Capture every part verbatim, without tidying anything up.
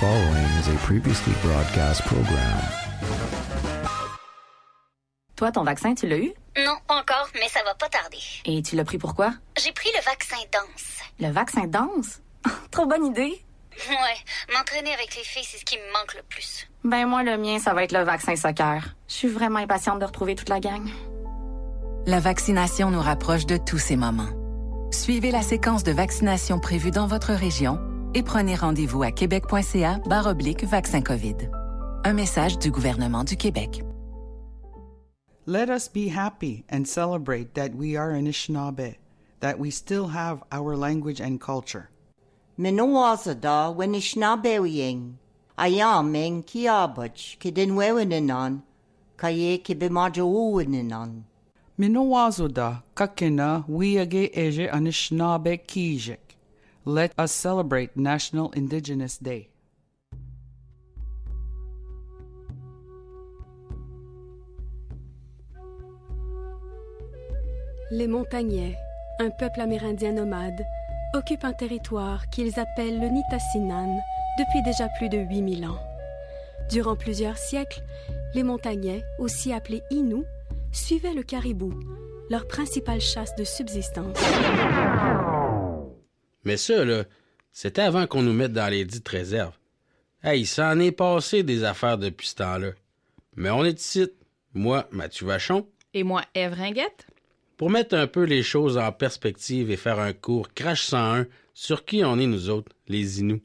following is a previously broadcast program. Toi, ton vaccin, tu l'as eu? Non, pas encore, mais ça va pas tarder. Et tu l'as pris pourquoi? J'ai pris le vaccin danse. Le vaccin danse? Trop bonne idée! Ouais, m'entraîner avec les filles, c'est ce qui me manque le plus. Ben moi, le mien, ça va être le vaccin soccer. Je suis vraiment impatiente de retrouver toute la gang. La vaccination nous rapproche de tous ces moments. Suivez la séquence de vaccination prévue dans votre région et prenez rendez-vous à québec.ca barre oblique vaccin COVID. Un message du gouvernement du Québec. Let us be happy and celebrate that we are Anishinaabe, that we still have our language and culture. Minowazada Winishnabewing. Ayam ming kiabuch kidinwewinanon. Kaye kibimajowinanon. Minowazoda kakina wiage eje Anishinaabe kijik. Let us celebrate National Indigenous Day. Les Montagnais, un peuple amérindien nomade, occupent un territoire qu'ils appellent le Nitassinan depuis déjà plus de huit mille ans. Durant plusieurs siècles, les Montagnais, aussi appelés Innu, suivaient le caribou, leur principale chasse de subsistance. Mais ça, là, c'était avant qu'on nous mette dans les dites réserves. Hey, il s'en est passé des affaires depuis ce temps-là. Mais on est ici, moi, Mathieu Vachon. Et moi, Ève Ringuette. Pour mettre un peu les choses en perspective et faire un cours Crash cent un sur qui on est nous autres, les Inuits.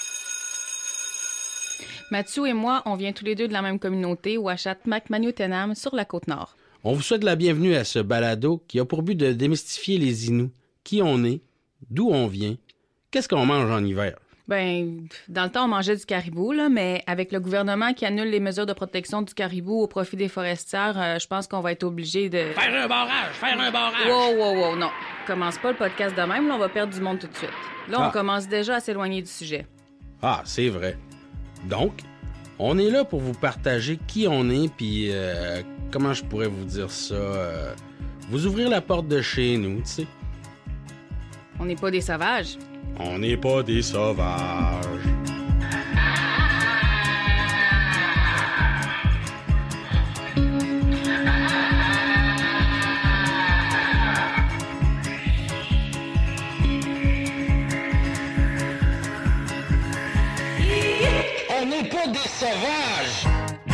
Mathieu et moi, on vient tous les deux de la même communauté, Ouachat Macmaniutenam, sur la Côte-Nord. On vous souhaite la bienvenue à ce balado qui a pour but de démystifier les Inuits, qui on est, d'où on vient, qu'est-ce qu'on mange en hiver. Ben, dans le temps, on mangeait du caribou, là, mais avec le gouvernement qui annule les mesures de protection du caribou au profit des forestières, euh, je pense qu'on va être obligé de... Faire un barrage! Faire un barrage! Wow, wow, wow, non. Commence pas le podcast de même, là, on va perdre du monde tout de suite. Là, on Ah. commence déjà à s'éloigner du sujet. Ah, c'est vrai. Donc, on est là pour vous partager qui on est, puis euh, comment je pourrais vous dire ça, euh, vous ouvrir la porte de chez nous, tu sais. On n'est pas des sauvages. On n'est pas des sauvages. On n'est pas des sauvages!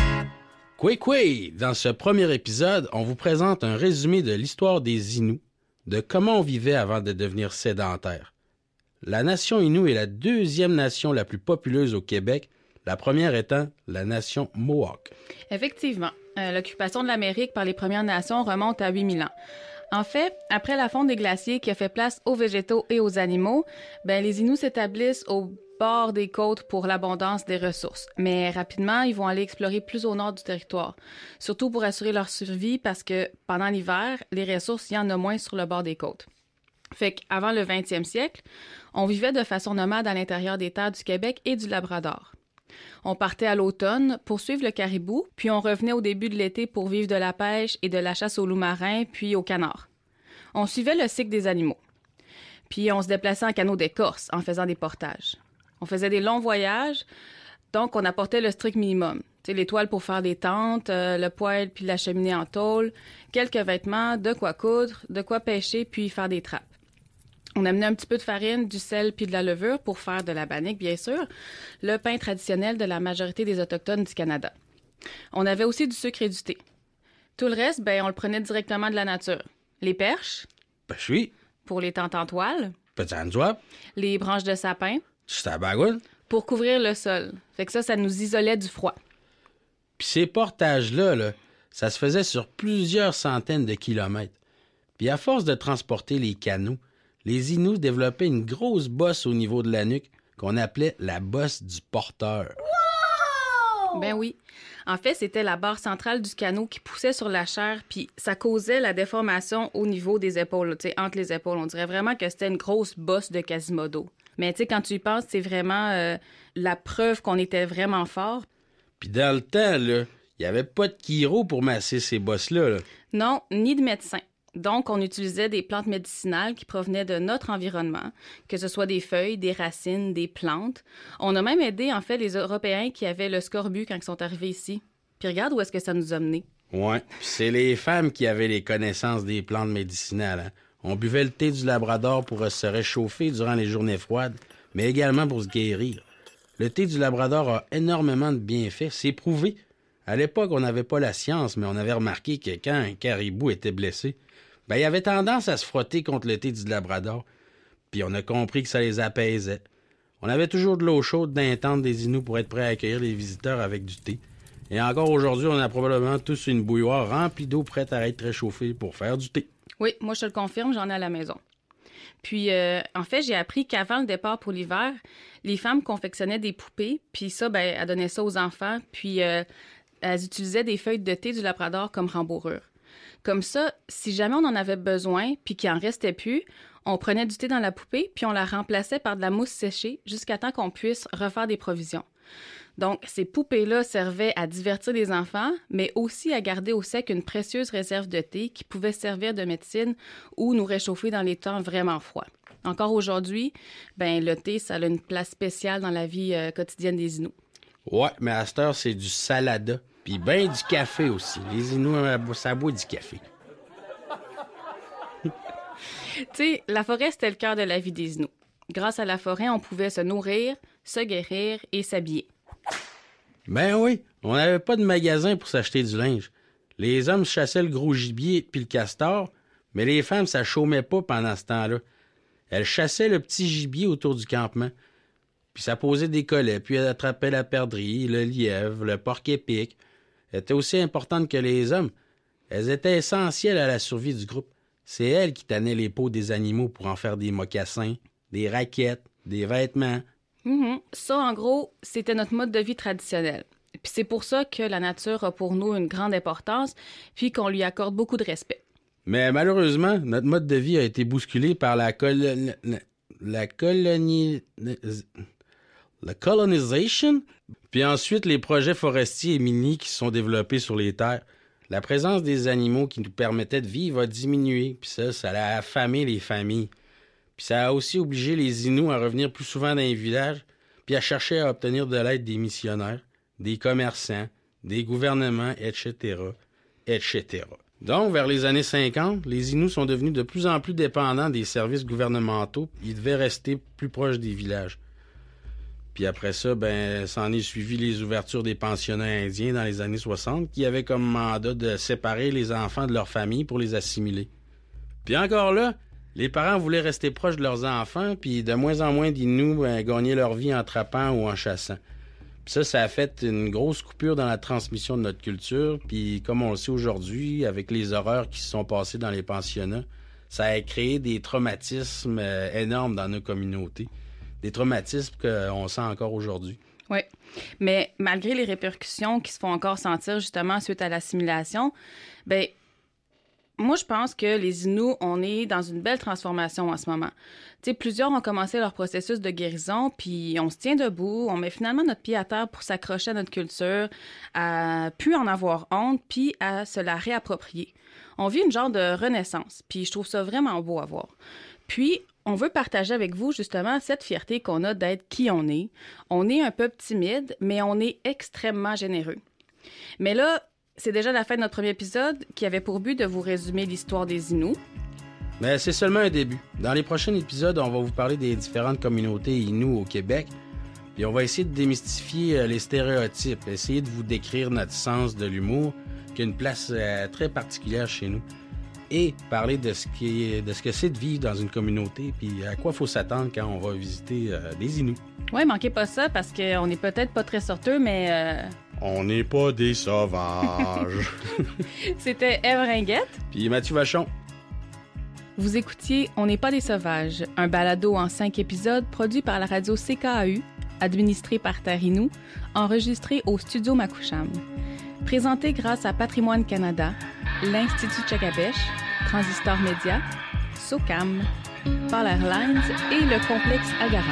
Quoi, quoi! Dans ce premier épisode, on vous présente un résumé de l'histoire des Inuits, de comment on vivait avant de devenir sédentaire. La nation Innu est la deuxième nation la plus populeuse au Québec, la première étant la nation Mohawk. Effectivement, euh, l'occupation de l'Amérique par les Premières Nations remonte à huit mille ans. En fait, après la fonte des glaciers qui a fait place aux végétaux et aux animaux, ben, les Inuits s'établissent au bord des côtes pour l'abondance des ressources. Mais rapidement, ils vont aller explorer plus au nord du territoire, surtout pour assurer leur survie parce que pendant l'hiver, les ressources, il y en a moins sur le bord des côtes. Fait qu'avant le vingtième siècle, on vivait de façon nomade à l'intérieur des terres du Québec et du Labrador. On partait à l'automne pour suivre le caribou, puis on revenait au début de l'été pour vivre de la pêche et de la chasse aux loups marins, puis aux canards. On suivait le cycle des animaux. Puis on se déplaçait en canot d'écorce en faisant des portages. On faisait des longs voyages, donc on apportait le strict minimum. Tu sais, les toiles pour faire des tentes, euh, le poêle puis la cheminée en tôle, quelques vêtements, de quoi coudre, de quoi pêcher puis faire des trappes. On amenait un petit peu de farine, du sel puis de la levure pour faire de la bannique, bien sûr, le pain traditionnel de la majorité des Autochtones du Canada. On avait aussi du sucre et du thé. Tout le reste, ben, on le prenait directement de la nature. Les perches, Ben, je suis. pour les tentes en toile, Petit Antoine, les branches de sapin, c'est à bagoune. pour couvrir le sol. Fait que ça, ça nous isolait du froid. Puis ces portages-là, là, ça se faisait sur plusieurs centaines de kilomètres. Puis à force de transporter les canots, les Inuits développaient une grosse bosse au niveau de la nuque qu'on appelait la bosse du porteur. Ben oui. En fait, c'était la barre centrale du canot qui poussait sur la chair, puis ça causait la déformation au niveau des épaules, tu sais, entre les épaules. On dirait vraiment que c'était une grosse bosse de Quasimodo. Mais tu sais, quand tu y penses, c'est vraiment euh, la preuve qu'on était vraiment fort. Puis dans le temps, là, il n'y avait pas de chiro pour masser ces bosses-là. Là. Non, ni de médecin. Donc, on utilisait des plantes médicinales qui provenaient de notre environnement, que ce soit des feuilles, des racines, des plantes. On a même aidé, en fait, les Européens qui avaient le scorbut quand ils sont arrivés ici. Puis regarde où est-ce que ça nous a menés. Ouais, puis c'est les femmes qui avaient les connaissances des plantes médicinales. Hein? On buvait le thé du Labrador pour se réchauffer durant les journées froides, mais également pour se guérir. Le thé du Labrador a énormément de bienfaits, c'est prouvé. À l'époque, on n'avait pas la science, mais on avait remarqué que quand un caribou était blessé, ben, il avait tendance à se frotter contre le thé du Labrador. Puis on a compris que ça les apaisait. On avait toujours de l'eau chaude dans les tentes des Inuits pour être prêts à accueillir les visiteurs avec du thé. Et encore aujourd'hui, on a probablement tous une bouilloire remplie d'eau prête à être réchauffée pour faire du thé. Oui, moi je te le confirme, j'en ai à la maison. Puis, euh, en fait, j'ai appris qu'avant le départ pour l'hiver, les femmes confectionnaient des poupées, puis ça, ben, elles donnaient ça aux enfants, puis euh, elles utilisaient des feuilles de thé du Labrador comme rembourrure. Comme ça, si jamais on en avait besoin, puis qu'il en restait plus, on prenait du thé dans la poupée, puis on la remplaçait par de la mousse séchée jusqu'à temps qu'on puisse refaire des provisions. Donc, ces poupées-là servaient à divertir les enfants, mais aussi à garder au sec une précieuse réserve de thé qui pouvait servir de médecine ou nous réchauffer dans les temps vraiment froids. Encore aujourd'hui, ben le thé, ça a une place spéciale dans la vie euh, quotidienne des Inuits. Ouais, mais à cette heure, c'est du salada, puis ben du café aussi. Les Inuits, ça boit du café. Tu sais, la forêt, c'était le cœur de la vie des Inuits. Grâce à la forêt, on pouvait se nourrir, se guérir et s'habiller. Ben oui, on n'avait pas de magasin pour s'acheter du linge. Les hommes chassaient le gros gibier puis le castor, mais les femmes, ça chômait pas pendant ce temps-là. Elles chassaient le petit gibier autour du campement. Puis ça posait des collets, puis elles attrapaient la perdrix, le lièvre, le porc-épic. Elles étaient aussi importantes que les hommes. Elles étaient essentielles à la survie du groupe. C'est elles qui tannaient les peaux des animaux pour en faire des mocassins, des raquettes, des vêtements. Mm-hmm. Ça, en gros, c'était notre mode de vie traditionnel. Puis c'est pour ça que la nature a pour nous une grande importance, puis qu'on lui accorde beaucoup de respect. Mais malheureusement, notre mode de vie a été bousculé par la colon... la colonie... la colonisation, puis ensuite les projets forestiers et miniers qui se sont développés sur les terres. La présence des animaux qui nous permettaient de vivre a diminué, puis ça, ça a affamé les familles. Puis ça a aussi obligé les Inuits à revenir plus souvent dans les villages, puis à chercher à obtenir de l'aide des missionnaires, des commerçants, des gouvernements, et cetera, et cetera. Donc, vers les années cinquante, les Inuits sont devenus de plus en plus dépendants des services gouvernementaux. Ils devaient rester plus proches des villages. Puis après ça, ben, s'en est suivi les ouvertures des pensionnats indiens dans les années soixante, qui avaient comme mandat de séparer les enfants de leur famille pour les assimiler. Puis encore là, les parents voulaient rester proches de leurs enfants, puis de moins en moins d'Inuits ben, gagnaient leur vie en trappant ou en chassant. Puis ça, ça a fait une grosse coupure dans la transmission de notre culture, puis comme on le sait aujourd'hui, avec les horreurs qui se sont passées dans les pensionnats, ça a créé des traumatismes euh, énormes dans nos communautés. Des traumatismes qu'on sent encore aujourd'hui. Oui, mais malgré les répercussions qui se font encore sentir justement suite à l'assimilation, bien, moi, je pense que les Inuits, on est dans une belle transformation en ce moment. Tu sais, plusieurs ont commencé leur processus de guérison, puis on se tient debout, on met finalement notre pied à terre pour s'accrocher à notre culture, à plus en avoir honte, puis à se la réapproprier. On vit une genre de renaissance, puis je trouve ça vraiment beau à voir. Puis, on veut partager avec vous, justement, cette fierté qu'on a d'être qui on est. On est un peu timide, mais on est extrêmement généreux. Mais là, c'est déjà la fin de notre premier épisode qui avait pour but de vous résumer l'histoire des Inuits. Mais c'est seulement un début. Dans les prochains épisodes, on va vous parler des différentes communautés Inuits au Québec. Puis on va essayer de démystifier les stéréotypes, essayer de vous décrire notre sens de l'humour, qui a une place euh, très particulière chez nous. Et parler de ce, qui est, de ce que c'est de vivre dans une communauté, puis à quoi il faut s'attendre quand on va visiter euh, des Inuits. Oui, manquez pas ça, parce qu'on n'est peut-être pas très sorteux, mais... Euh... On n'est pas des sauvages. C'était Ève Ringuette. Puis Mathieu Vachon. Vous écoutiez On n'est pas des sauvages, un balado en cinq épisodes produit par la radio C K A U, administré par Terre Innu, enregistré au Studio Makoucham. Présenté grâce à Patrimoine Canada, l'Institut Tchakabesh, Transistor Média, SOCAM, Polar Lines et le complexe Agara.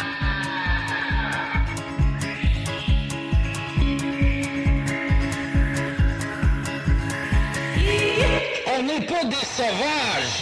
On n'est pas des sauvages!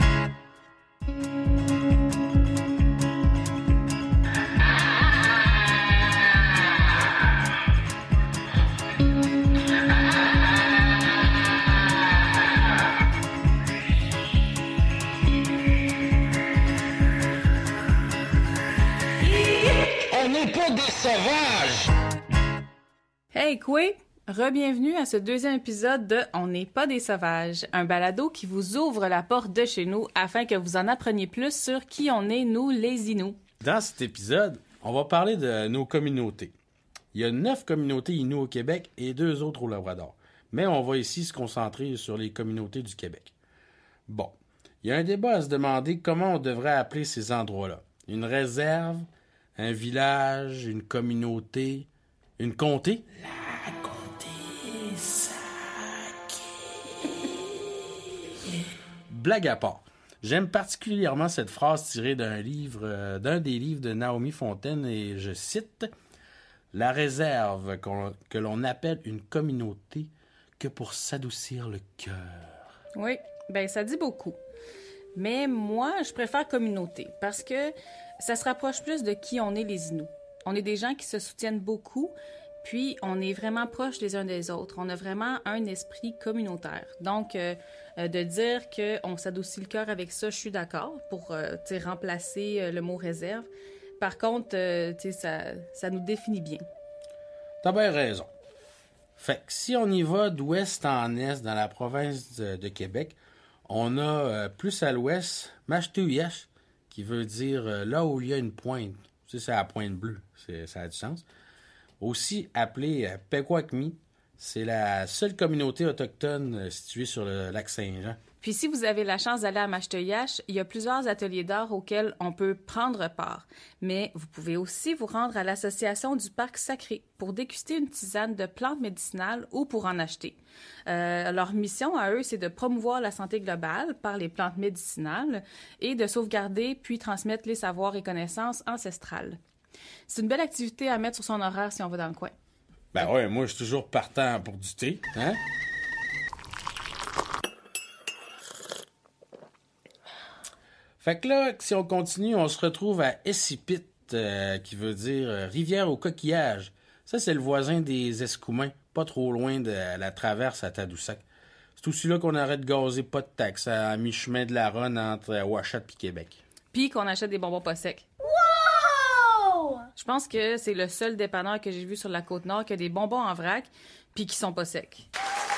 On n'est pas des sauvages! Hey, quoi? Re-bienvenue à ce deuxième épisode de On n'est pas des sauvages, un balado qui vous ouvre la porte de chez nous afin que vous en appreniez plus sur qui on est, nous, les Inuits. Dans cet épisode, on va parler de nos communautés. Il y a neuf communautés Inuits au Québec et deux autres au Labrador. Mais on va ici se concentrer sur les communautés du Québec. Bon, il y a un débat à se demander comment on devrait appeler ces endroits-là. Une réserve, un village, une communauté, une comté? La comté Saké. Blague à part. J'aime particulièrement cette phrase tirée d'un livre, euh, d'un des livres de Naomi Fontaine, et je cite « La réserve qu'on, que l'on appelle une communauté que pour s'adoucir le cœur. » Oui, ben ça dit beaucoup. Mais moi, je préfère communauté parce que ça se rapproche plus de qui on est les Inuits. On est des gens qui se soutiennent beaucoup, puis on est vraiment proches les uns des autres. On a vraiment un esprit communautaire. Donc, euh, euh, de dire qu'on s'adoucit le cœur avec ça, je suis d'accord pour euh, remplacer euh, le mot réserve. Par contre, euh, ça, ça nous définit bien. T'as bien raison. Fait que si on y va d'ouest en est dans la province de, de Québec, on a euh, plus à l'ouest Mashtouyash, qui veut dire euh, là où il y a une pointe. Tu sais, c'est la pointe bleue, c'est, ça a du sens. Aussi appelé euh, Pequawakmi, c'est la seule communauté autochtone euh, située sur le lac Saint-Jean. Puis si vous avez la chance d'aller à Mashtouyash, il y a plusieurs ateliers d'art auxquels on peut prendre part. Mais vous pouvez aussi vous rendre à l'association du Parc Sacré pour déguster une tisane de plantes médicinales ou pour en acheter. Euh, leur mission à eux, c'est de promouvoir la santé globale par les plantes médicinales et de sauvegarder puis transmettre les savoirs et connaissances ancestrales. C'est une belle activité à mettre sur son horaire si on va dans le coin. Ben ouais, moi je suis toujours partant pour du thé, hein? Fait que là, si on continue, on se retrouve à Essipit, euh, qui veut dire euh, rivière aux coquillages. Ça, c'est le voisin des Escoumins, pas trop loin de la traverse à Tadoussac. C'est aussi là qu'on arrête de gazer pas de taxes à mi-chemin de la Ronde entre Ouachat et Québec. Puis qu'on achète des bonbons pas secs. Wow! Je pense que c'est le seul dépanneur que j'ai vu sur la Côte-Nord qui a des bonbons en vrac puis qui sont pas secs.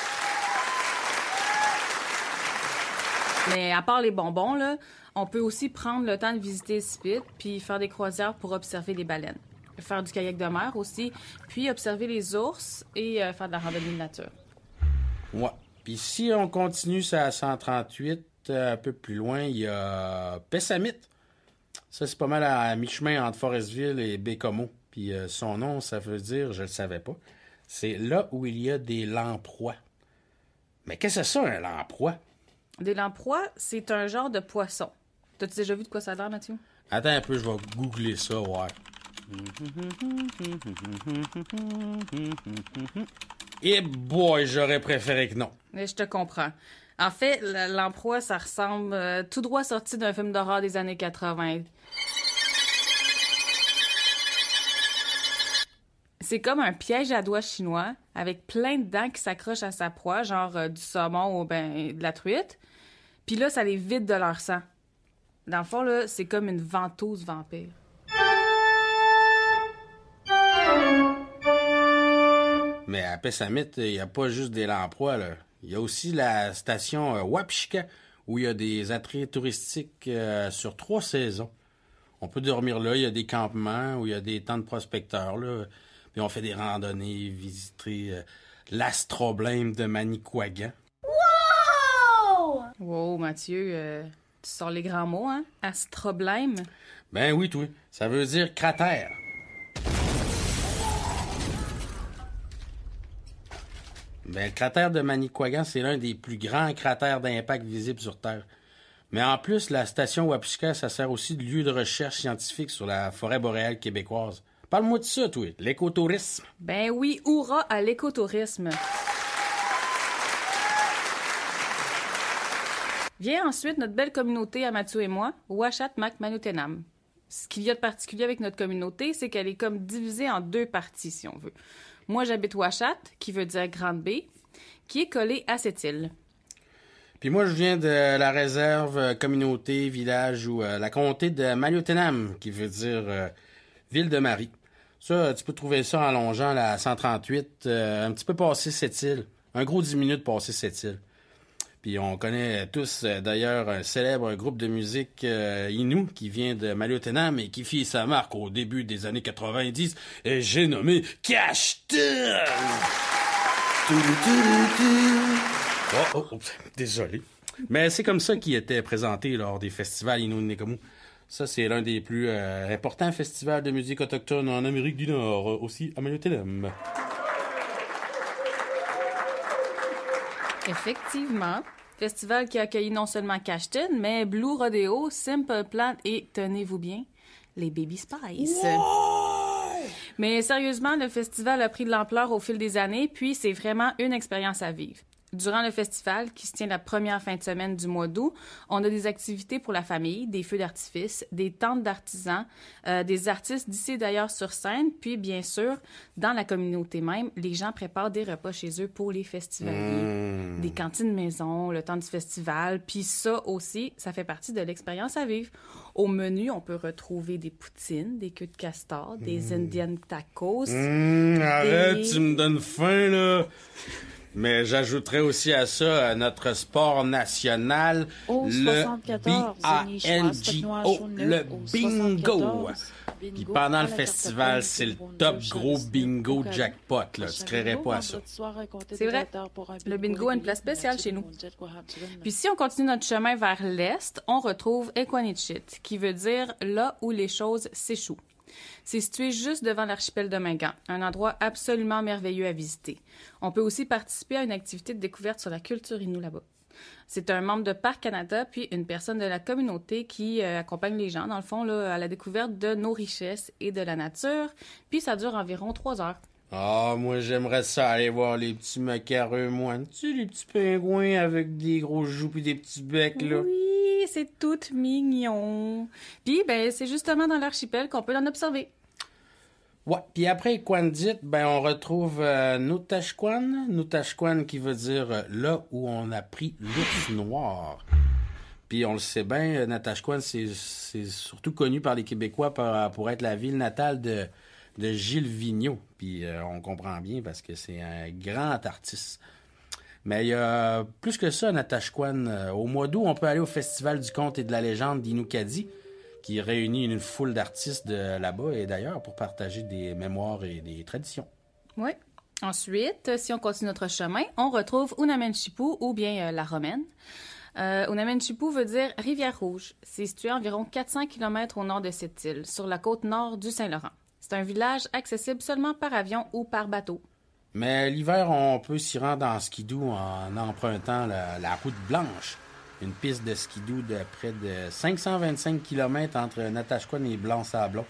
Mais à part les bonbons, là, on peut aussi prendre le temps de visiter Essipit puis faire des croisières pour observer les baleines. Faire du kayak de mer aussi, puis observer les ours et euh, faire de la randonnée de nature. Ouais. Puis si on continue ça à cent trente-huit, euh, un peu plus loin, il y a Pessamit. Ça, c'est pas mal à mi-chemin entre Forestville et Bécomo. Puis euh, son nom, ça veut dire, je le savais pas, c'est là où il y a des lamproies. Mais qu'est-ce que c'est ça, un lamproie? Des lamproies, c'est un genre de poisson. T'as-tu déjà vu de quoi ça a l'air, Mathieu? Attends un peu, je vais googler ça, ouais. Et boy, j'aurais préféré que non. Mais je te comprends. En fait, le- l'emploi, ça ressemble euh, tout droit sorti d'un film d'horreur des années quatre-vingt. C'est comme un piège à doigts chinois avec plein de dents qui s'accrochent à sa proie, genre euh, du saumon ou ben de la truite. Puis là, ça les vide de leur sang. Dans le fond, là, c'est comme une ventouse vampire. Mais à Pessamit, il n'y a pas juste des lamproies, là. Il y a aussi la station euh, Wapishka, où il y a des attraits touristiques euh, sur trois saisons. On peut dormir là, il y a des campements, où il y a des tents de prospecteurs, là. Puis on fait des randonnées, visiter euh, l'astroblème de Manicouagan. Wow! Wow, Mathieu, euh, tu sors les grands mots, hein? Astroblème. Ben oui, toi. Ça veut dire cratère. Ben, le cratère de Manicouagan, c'est l'un des plus grands cratères d'impact visibles sur Terre. Mais en plus, la station Wapishka, ça sert aussi de lieu de recherche scientifique sur la forêt boréale québécoise. Parle-moi de ça, toi, l'écotourisme. Ben oui, hurrah à l'écotourisme. Vient ensuite notre belle communauté à Mathieu et moi, Ouachat Mac Manoutenam. Ce qu'il y a de particulier avec notre communauté, c'est qu'elle est comme divisée en deux parties, si on veut. Moi, j'habite Ouachat, qui veut dire Grande Baie, qui est collée à cette île. Puis moi, je viens de la réserve euh, communauté, village ou euh, la comté de Maliotenam, qui veut dire euh, ville de Marie. Ça, tu peux trouver ça en longeant la cent trente-huit, euh, un petit peu passé cette île. Un gros dix minutes passé cette île. Puis on connaît tous, euh, d'ailleurs, un célèbre groupe de musique euh, Innu qui vient de Maliotenam et qui fit sa marque au début des années quatre-vingt-dix. Et j'ai nommé Cashton! Oh, oh, oh, désolé. Mais c'est comme ça qu'il était présenté lors des festivals Innu Nekamu. Ça, c'est l'un des plus euh, importants festivals de musique autochtone en Amérique du Nord, aussi à Maliotenam. Effectivement. Festival qui a accueilli non seulement Cashton, mais Blue Rodeo, Simple Plan et, tenez-vous bien, les Baby Spice. Ouais! Mais sérieusement, le festival a pris de l'ampleur au fil des années, puis c'est vraiment une expérience à vivre. Durant le festival, qui se tient la première fin de semaine du mois d'août, on a des activités pour la famille, des feux d'artifice, des tentes d'artisans, euh, des artistes d'ici et d'ailleurs sur scène, puis bien sûr, dans la communauté même, les gens préparent des repas chez eux pour les festivaliers. Mmh. Des cantines maison, le temps du festival, puis ça aussi, ça fait partie de l'expérience à vivre. Au menu, on peut retrouver des poutines, des queues de castor, des mmh. Indian tacos. Mmh, des... Arrête, tu me donnes faim, là! Mais j'ajouterais aussi à ça notre sport national, au le B A N G O, le bingo. Puis pendant le festival, c'est le top gros bingo jackpot, là. Tu créerais pas à ça. C'est vrai. Le bingo a une place spéciale chez nous. Puis si on continue notre chemin vers l'est, on retrouve Equanichit, qui veut dire là où les choses s'échouent. C'est situé juste devant l'archipel de Mingan, un endroit absolument merveilleux à visiter. On peut aussi participer à une activité de découverte sur la culture Innu là-bas. C'est un membre de Parc Canada, puis une personne de la communauté qui euh, accompagne les gens, dans le fond, là, à la découverte de nos richesses et de la nature. Puis ça dure environ trois heures. Ah, moi, j'aimerais ça aller voir les petits macareux moines. Tu sais, les petits pingouins avec des gros joues puis des petits becs, là. Oui, c'est tout mignon. Puis, ben, c'est justement dans l'archipel qu'on peut en observer. Ouais, puis après Equandit, ben, on retrouve euh, Nutashquan. Nutashquan qui veut dire euh, là où on a pris l'ours noir. Puis on le sait bien, Natashquan, c'est, c'est surtout connu par les Québécois pour, pour être la ville natale de... de Gilles Vigneault. Puis euh, on comprend bien parce que c'est un grand artiste. Mais il y a plus que ça, Natashquan. Euh, au mois d'août, on peut aller au Festival du conte et de la légende d'Inukadi, qui réunit une foule d'artistes de là-bas et d'ailleurs pour partager des mémoires et des traditions. Oui. Ensuite, si on continue notre chemin, on retrouve Unamenchipu ou bien euh, la Romaine. Euh, Unamenchipu veut dire Rivière-Rouge. C'est situé à environ quatre cents kilomètres au nord de cette île, sur la côte nord du Saint-Laurent. C'est un village accessible seulement par avion ou par bateau. Mais l'hiver, on peut s'y rendre en skidoo en empruntant la, la route blanche, une piste de skidoo de près de cinq cent vingt-cinq kilomètres entre Natashquan et Blanc-Sablon.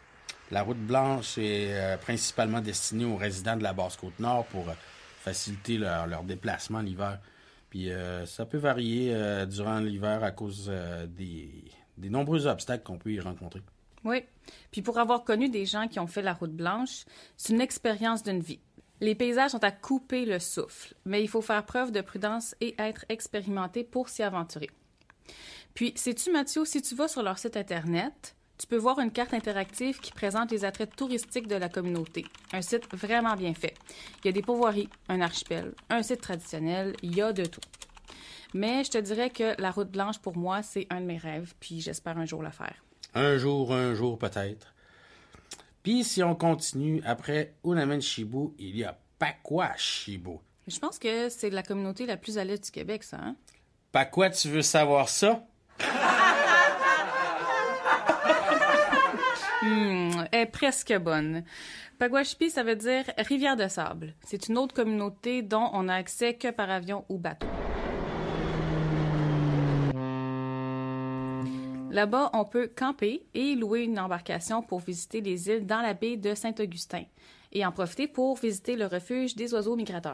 La route blanche est euh, principalement destinée aux résidents de la Basse-Côte-Nord pour euh, faciliter leur, leur déplacement l'hiver. Puis euh, ça peut varier euh, durant l'hiver à cause euh, des, des nombreux obstacles qu'on peut y rencontrer. Oui. Puis pour avoir connu des gens qui ont fait la route blanche, c'est une expérience d'une vie. Les paysages sont à couper le souffle, mais il faut faire preuve de prudence et être expérimenté pour s'y aventurer. Puis, sais-tu, Mathieu, si tu vas sur leur site Internet, tu peux voir une carte interactive qui présente les attraits touristiques de la communauté. Un site vraiment bien fait. Il y a des pourvoiries, un archipel, un site traditionnel, il y a de tout. Mais je te dirais que la route blanche, pour moi, c'est un de mes rêves, puis j'espère un jour le faire. Un jour, un jour peut-être. Puis si on continue, après Unamenchipu, il y a Pakwashibu. Je pense que c'est la communauté la plus à l'est du Québec, ça, hein? Pakwa, tu veux savoir ça? hmm, elle est presque bonne. Pakwashipi, ça veut dire rivière de sable. C'est une autre communauté dont on n'a accès que par avion ou bateau. Là-bas, on peut camper et louer une embarcation pour visiter les îles dans la baie de Saint-Augustin et en profiter pour visiter le refuge des oiseaux migrateurs.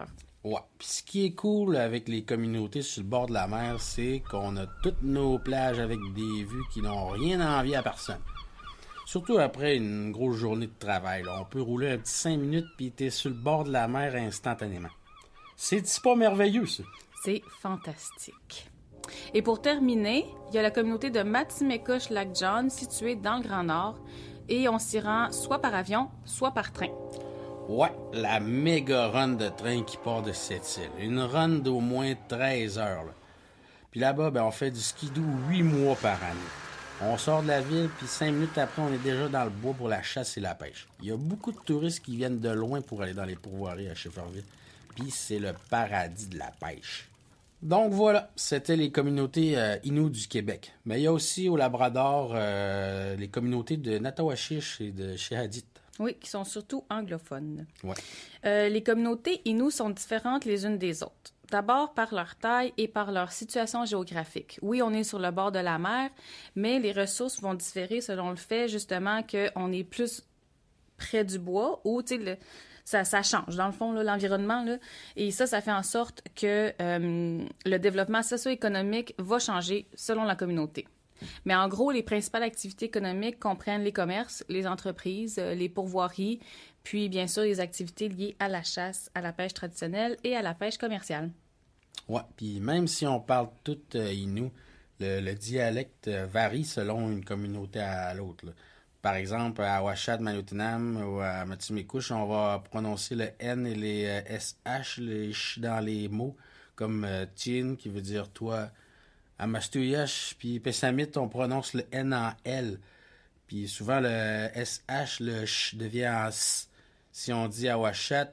Ouais. Puis ce qui est cool avec les communautés sur le bord de la mer, c'est qu'on a toutes nos plages avec des vues qui n'ont rien à envier à personne. Surtout après une grosse journée de travail. Là. On peut rouler un petit cinq minutes puis t'es sur le bord de la mer instantanément. C'est pas merveilleux, ça? C'est fantastique. Et pour terminer, il y a la communauté de Matimekouche-Lac-John, située dans le Grand Nord, et on s'y rend soit par avion, soit par train. Ouais, la méga run de train qui part de cette île. Une run d'au moins treize heures. Là. Puis là-bas, ben, on fait du skidoo huit mois par année. On sort de la ville, puis cinq minutes après, on est déjà dans le bois pour la chasse et la pêche. Il y a beaucoup de touristes qui viennent de loin pour aller dans les pourvoiries à Schefferville. Puis c'est le paradis de la pêche. Donc voilà, c'était les communautés euh, Innu du Québec. Mais il y a aussi au Labrador euh, les communautés de Natawashish et de Shehadit. Oui, qui sont surtout anglophones. Ouais. Euh, les communautés Innu sont différentes les unes des autres. D'abord par leur taille et par leur situation géographique. Oui, on est sur le bord de la mer, mais les ressources vont différer selon le fait, justement, qu'on est plus près du bois ou, tu sais, le... Ça, ça change, dans le fond, là, l'environnement. Là, et ça, ça fait en sorte que euh, le développement socio-économique va changer selon la communauté. Mais en gros, les principales activités économiques comprennent les commerces, les entreprises, les pourvoiries, puis bien sûr les activités liées à la chasse, à la pêche traditionnelle et à la pêche commerciale. Ouais, puis même si on parle tout euh, Innu, le, le dialecte varie selon une communauté à, à l'autre. Là. Par exemple, à Ouachat, Maliotinam ou à Matimekouche, on va prononcer le N et les euh, S H les ch dans les mots, comme euh, Tien, qui veut dire toi. À Mastouyache, puis Pessamit, on prononce le N en L. Puis souvent, le S H, le ch devient en S. Si on dit à Ouachat,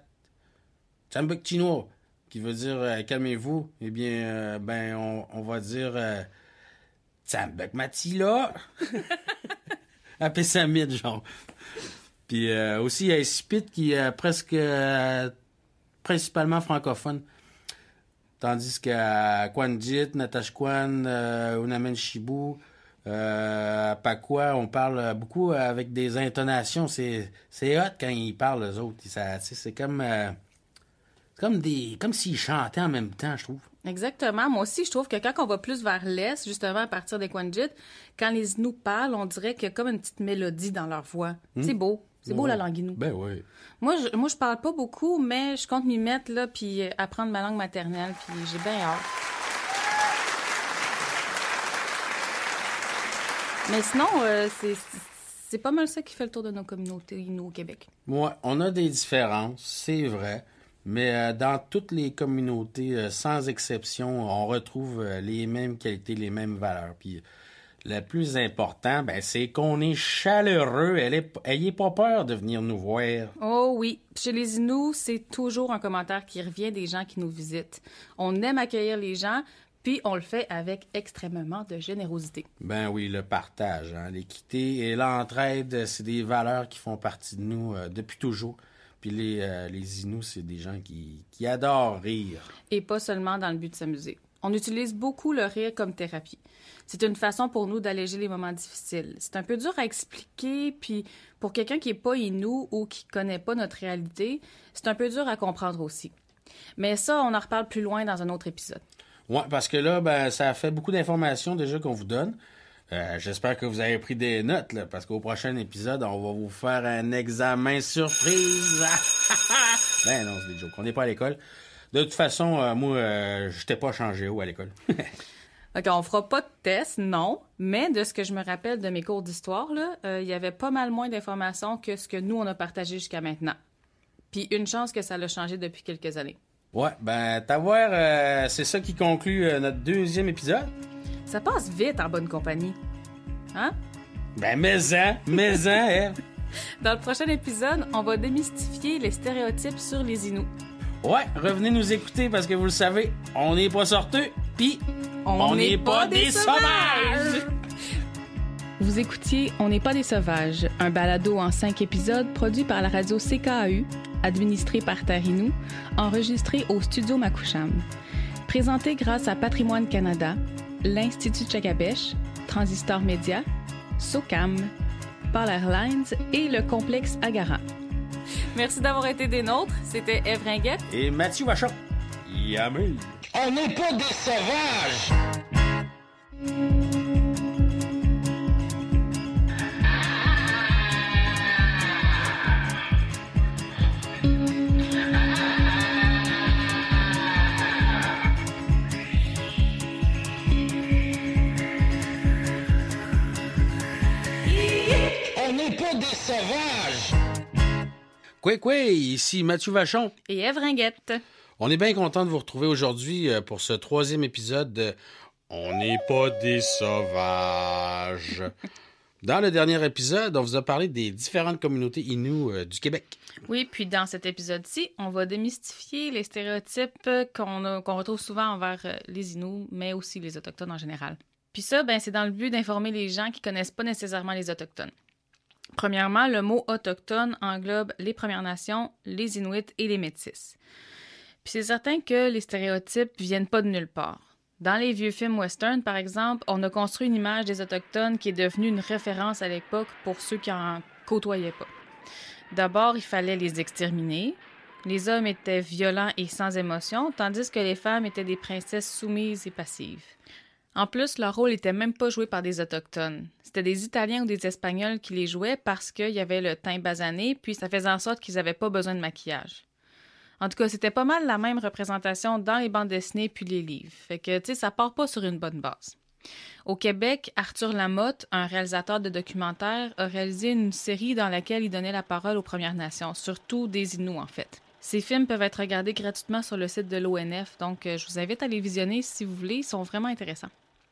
Tsambek Chinois, qui veut dire euh, calmez-vous, eh bien, euh, ben, on, on va dire euh, Tsambek Matila. À Pessamit, genre. Puis euh, aussi, il y a Espit qui est presque euh, principalement francophone. Tandis qu'à Kwanjit, Natashquan, euh, Unamen Shibu, euh, à Pakwa, on parle beaucoup avec des intonations. C'est, c'est hot quand ils parlent, eux autres. Ça, c'est comme, euh, comme, des, comme s'ils chantaient en même temps, je trouve. Exactement. Moi aussi, je trouve que quand on va plus vers l'est, justement à partir des Kwanjit, quand les Inuits parlent, on dirait qu'il y a comme une petite mélodie dans leur voix. Mmh. C'est beau. C'est beau, oh. La langue Innu. Ben oui. Moi, je, moi, je parle pas beaucoup, mais je compte m'y mettre, là, puis apprendre ma langue maternelle, puis j'ai bien hâte. Mais sinon, euh, c'est, c'est pas mal ça qui fait le tour de nos communautés Innu au Québec. Ouais, on a des différences, c'est vrai, mais euh, dans toutes les communautés, euh, sans exception, on retrouve euh, les mêmes qualités, les mêmes valeurs, puis... Le plus important, ben, c'est qu'on est chaleureux. Elle est, ayez pas peur de venir nous voir. Oh oui. Chez les Inuits, c'est toujours un commentaire qui revient des gens qui nous visitent. On aime accueillir les gens, puis on le fait avec extrêmement de générosité. Ben oui, le partage, hein, l'équité et l'entraide, c'est des valeurs qui font partie de nous euh, depuis toujours. Puis les, euh, les Inuits, c'est des gens qui, qui adorent rire. Et pas seulement dans le but de s'amuser. On utilise beaucoup le rire comme thérapie. C'est une façon pour nous d'alléger les moments difficiles. C'est un peu dur à expliquer, puis pour quelqu'un qui n'est pas Innu ou qui ne connaît pas notre réalité, c'est un peu dur à comprendre aussi. Mais ça, on en reparle plus loin dans un autre épisode. Oui, parce que là, ben, ça fait beaucoup d'informations déjà qu'on vous donne. Euh, j'espère que vous avez pris des notes, là, parce qu'au prochain épisode, on va vous faire un examen surprise. Ben non, c'est des jokes. On n'est pas à l'école. De toute façon, euh, moi, euh, je t'ai pas changé haut à l'école. OK, on fera pas de test, non, mais de ce que je me rappelle de mes cours d'histoire, là, euh, il y avait pas mal moins d'informations que ce que nous, on a partagé jusqu'à maintenant. Puis une chance que ça l'a changé depuis quelques années. Ouais, ben, t'as voir, euh, c'est ça qui conclut euh, notre deuxième épisode. Ça passe vite en bonne compagnie. Hein? Ben, mais-en, mais-en, Ève. Dans le prochain épisode, on va démystifier les stéréotypes sur les Inuits. Ouais, revenez nous écouter parce que vous le savez, on n'est pas sorteux, pis on n'est pas, pas des sauvages! sauvages. Vous écoutiez On n'est pas des sauvages, un balado en cinq épisodes produit par la radio C K A U, administré par Terre Innu, enregistré au studio Makoucham. Présenté grâce à Patrimoine Canada, l'Institut Tchakabesh, Transistor Média, SOCAM, Polar Airlines et le complexe Agara. Merci d'avoir été des nôtres. C'était Ève Ringuette et Mathieu Vachon. Yummy! On n'est pas des sauvages! On n'est pas des sauvages! Quoi, quoi, ici Mathieu Vachon. Et Ève Ringuette. On est bien content de vous retrouver aujourd'hui pour ce troisième épisode de On n'est pas des sauvages. Dans le dernier épisode, on vous a parlé des différentes communautés Inuits euh, du Québec. Oui, puis dans cet épisode-ci, on va démystifier les stéréotypes qu'on, a, qu'on retrouve souvent envers euh, les Inuits, mais aussi les Autochtones en général. Puis ça, ben, c'est dans le but d'informer les gens qui connaissent pas nécessairement les Autochtones. Premièrement, le mot « autochtone » englobe les Premières Nations, les Inuits et les Métis. Puis c'est certain que les stéréotypes viennent pas de nulle part. Dans les vieux films western, par exemple, on a construit une image des Autochtones qui est devenue une référence à l'époque pour ceux qui en côtoyaient pas. D'abord, il fallait les exterminer. Les hommes étaient violents et sans émotion, tandis que les femmes étaient des princesses soumises et passives. En plus, leur rôle n'était même pas joué par des Autochtones. C'était des Italiens ou des Espagnols qui les jouaient parce qu'il y avait le teint basané, puis ça faisait en sorte qu'ils n'avaient pas besoin de maquillage. En tout cas, c'était pas mal la même représentation dans les bandes dessinées puis les livres. Fait que, tu sais, ça part pas sur une bonne base. Au Québec, Arthur Lamotte, un réalisateur de documentaires, a réalisé une série dans laquelle il donnait la parole aux Premières Nations, surtout des Inuits, en fait. Ces films peuvent être regardés gratuitement sur le site de l'O N F, donc je vous invite à les visionner si vous voulez, ils sont vraiment intéressants.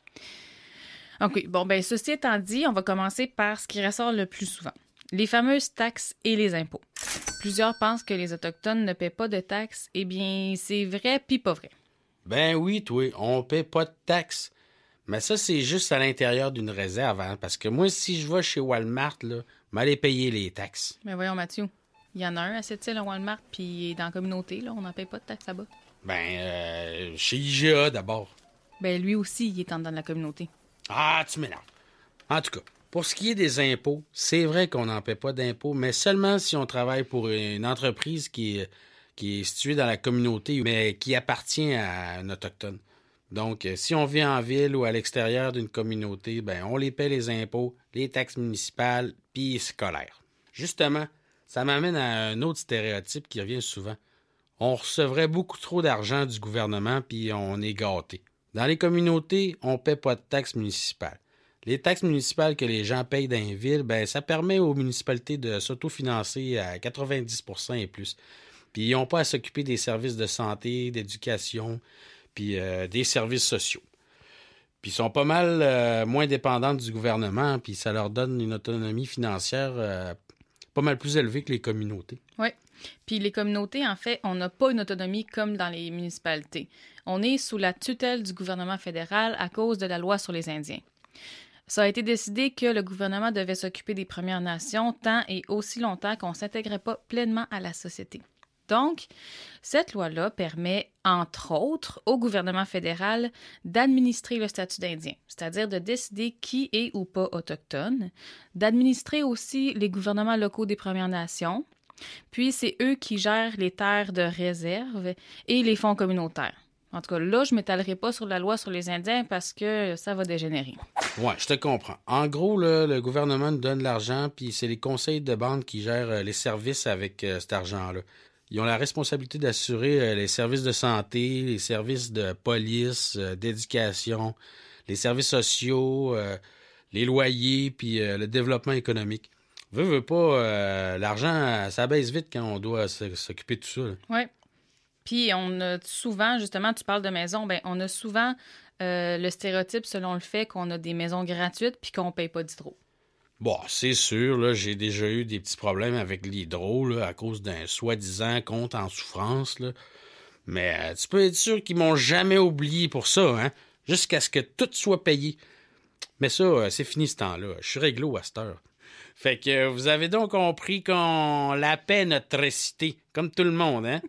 OK, bon, ben ceci étant dit, on va commencer par ce qui ressort le plus souvent. Les fameuses taxes et les impôts. Plusieurs pensent que les Autochtones ne paient pas de taxes. Eh bien, c'est vrai pis pas vrai. Ben oui, toi, on paie pas de taxes. Mais ça, c'est juste à l'intérieur d'une réserve, hein, parce que moi, si je vais chez Walmart, là, m'aller payer les taxes. Ben voyons, Mathieu, il y en a un à cette île à Walmart, puis dans la communauté, là, on n'en paye pas de taxes là-bas. Ben, euh, chez I G A, d'abord. Ben lui aussi, il est en dedans de la communauté. Ah, tu m'énerves. En tout cas, pour ce qui est des impôts, c'est vrai qu'on n'en paie pas d'impôts, mais seulement si on travaille pour une entreprise qui est, qui est située dans la communauté, mais qui appartient à un Autochtone. Donc, si on vit en ville ou à l'extérieur d'une communauté, ben on les paie les impôts, les taxes municipales, puis scolaires. Justement, ça m'amène à un autre stéréotype qui revient souvent. On recevrait beaucoup trop d'argent du gouvernement, puis on est gâté. Dans les communautés, on ne paie pas de taxes municipales. Les taxes municipales que les gens payent dans les villes, ben, ça permet aux municipalités de s'autofinancer à quatre-vingt-dix pour cent et plus. Puis ils n'ont pas à s'occuper des services de santé, d'éducation, puis euh, des services sociaux. Puis ils sont pas mal euh, moins dépendantes du gouvernement, puis ça leur donne une autonomie financière euh, pas mal plus élevée que les communautés. Oui. Puis les communautés, en fait, on n'a pas une autonomie comme dans les municipalités. On est sous la tutelle du gouvernement fédéral à cause de la loi sur les Indiens. Ça a été décidé que le gouvernement devait s'occuper des Premières Nations tant et aussi longtemps qu'on ne s'intégrait pas pleinement à la société. Donc, cette loi-là permet, entre autres, au gouvernement fédéral d'administrer le statut d'Indien, c'est-à-dire de décider qui est ou pas autochtone, d'administrer aussi les gouvernements locaux des Premières Nations, puis c'est eux qui gèrent les terres de réserve et les fonds communautaires. En tout cas, là, je ne m'étalerai pas sur la loi sur les Indiens parce que ça va dégénérer. Oui, je te comprends. En gros, là, le gouvernement nous donne l'argent, puis c'est les conseils de bande qui gèrent les services avec euh, cet argent-là. Ils ont la responsabilité d'assurer euh, les services de santé, les services de police, euh, d'éducation, les services sociaux, euh, les loyers, puis euh, le développement économique. Veux, veux pas, euh, l'argent, ça baisse vite quand on doit s'occuper de tout ça. Oui. Puis on a souvent, justement, tu parles de maisons, bien, on a souvent euh, le stéréotype selon le fait qu'on a des maisons gratuites puis qu'on ne paye pas d'hydro. Bon, c'est sûr, là, j'ai déjà eu des petits problèmes avec l'hydro là, à cause d'un soi-disant compte en souffrance. Là. Mais euh, tu peux être sûr qu'ils m'ont jamais oublié pour ça, hein, jusqu'à ce que tout soit payé. Mais ça, euh, c'est fini ce temps-là. Je suis réglo à cette heure. Fait que euh, vous avez donc compris qu'on la paie notre cité, comme tout le monde, hein?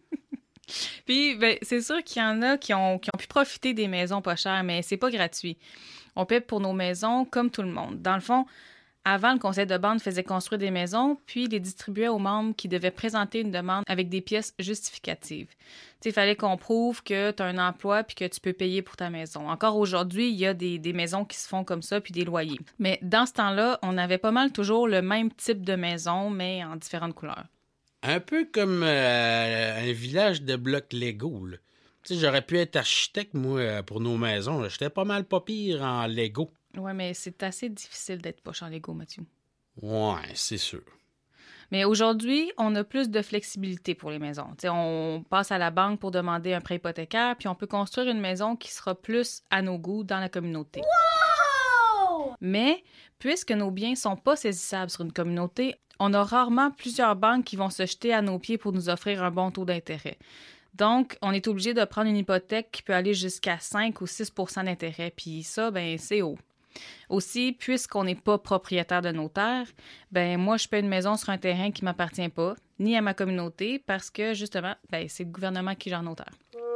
Puis, ben, c'est sûr qu'il y en a qui ont, qui ont pu profiter des maisons pas chères, mais c'est pas gratuit. On paie pour nos maisons comme tout le monde. Dans le fond, Avant, le conseil de bande faisait construire des maisons, puis les distribuait aux membres qui devaient présenter une demande avec des pièces justificatives. Il fallait qu'on prouve que tu as un emploi puis que tu peux payer pour ta maison. Encore aujourd'hui, il y a des, des maisons qui se font comme ça, puis des loyers. Mais dans ce temps-là, on avait pas mal toujours le même type de maison, mais en différentes couleurs. Un peu comme euh, un village de blocs Lego, là. Tu sais, j'aurais pu être architecte, moi, pour nos maisons. J'étais pas mal pas pire en Lego. Ouais, mais c'est assez difficile d'être poche en Lego, Mathieu. Ouais, c'est sûr. Mais aujourd'hui, on a plus de flexibilité pour les maisons. T'sais, on passe à la banque pour demander un prêt hypothécaire, puis on peut construire une maison qui sera plus à nos goûts dans la communauté. Wow! Mais, puisque nos biens sont pas saisissables sur une communauté, on a rarement plusieurs banques qui vont se jeter à nos pieds pour nous offrir un bon taux d'intérêt. Donc, on est obligé de prendre une hypothèque qui peut aller jusqu'à cinq ou six pour cent d'intérêt, puis ça, ben c'est haut. Aussi, puisqu'on n'est pas propriétaire de nos terres, ben moi, je paie une maison sur un terrain qui ne m'appartient pas, ni à ma communauté, parce que, justement, ben c'est le gouvernement qui gère nos terres.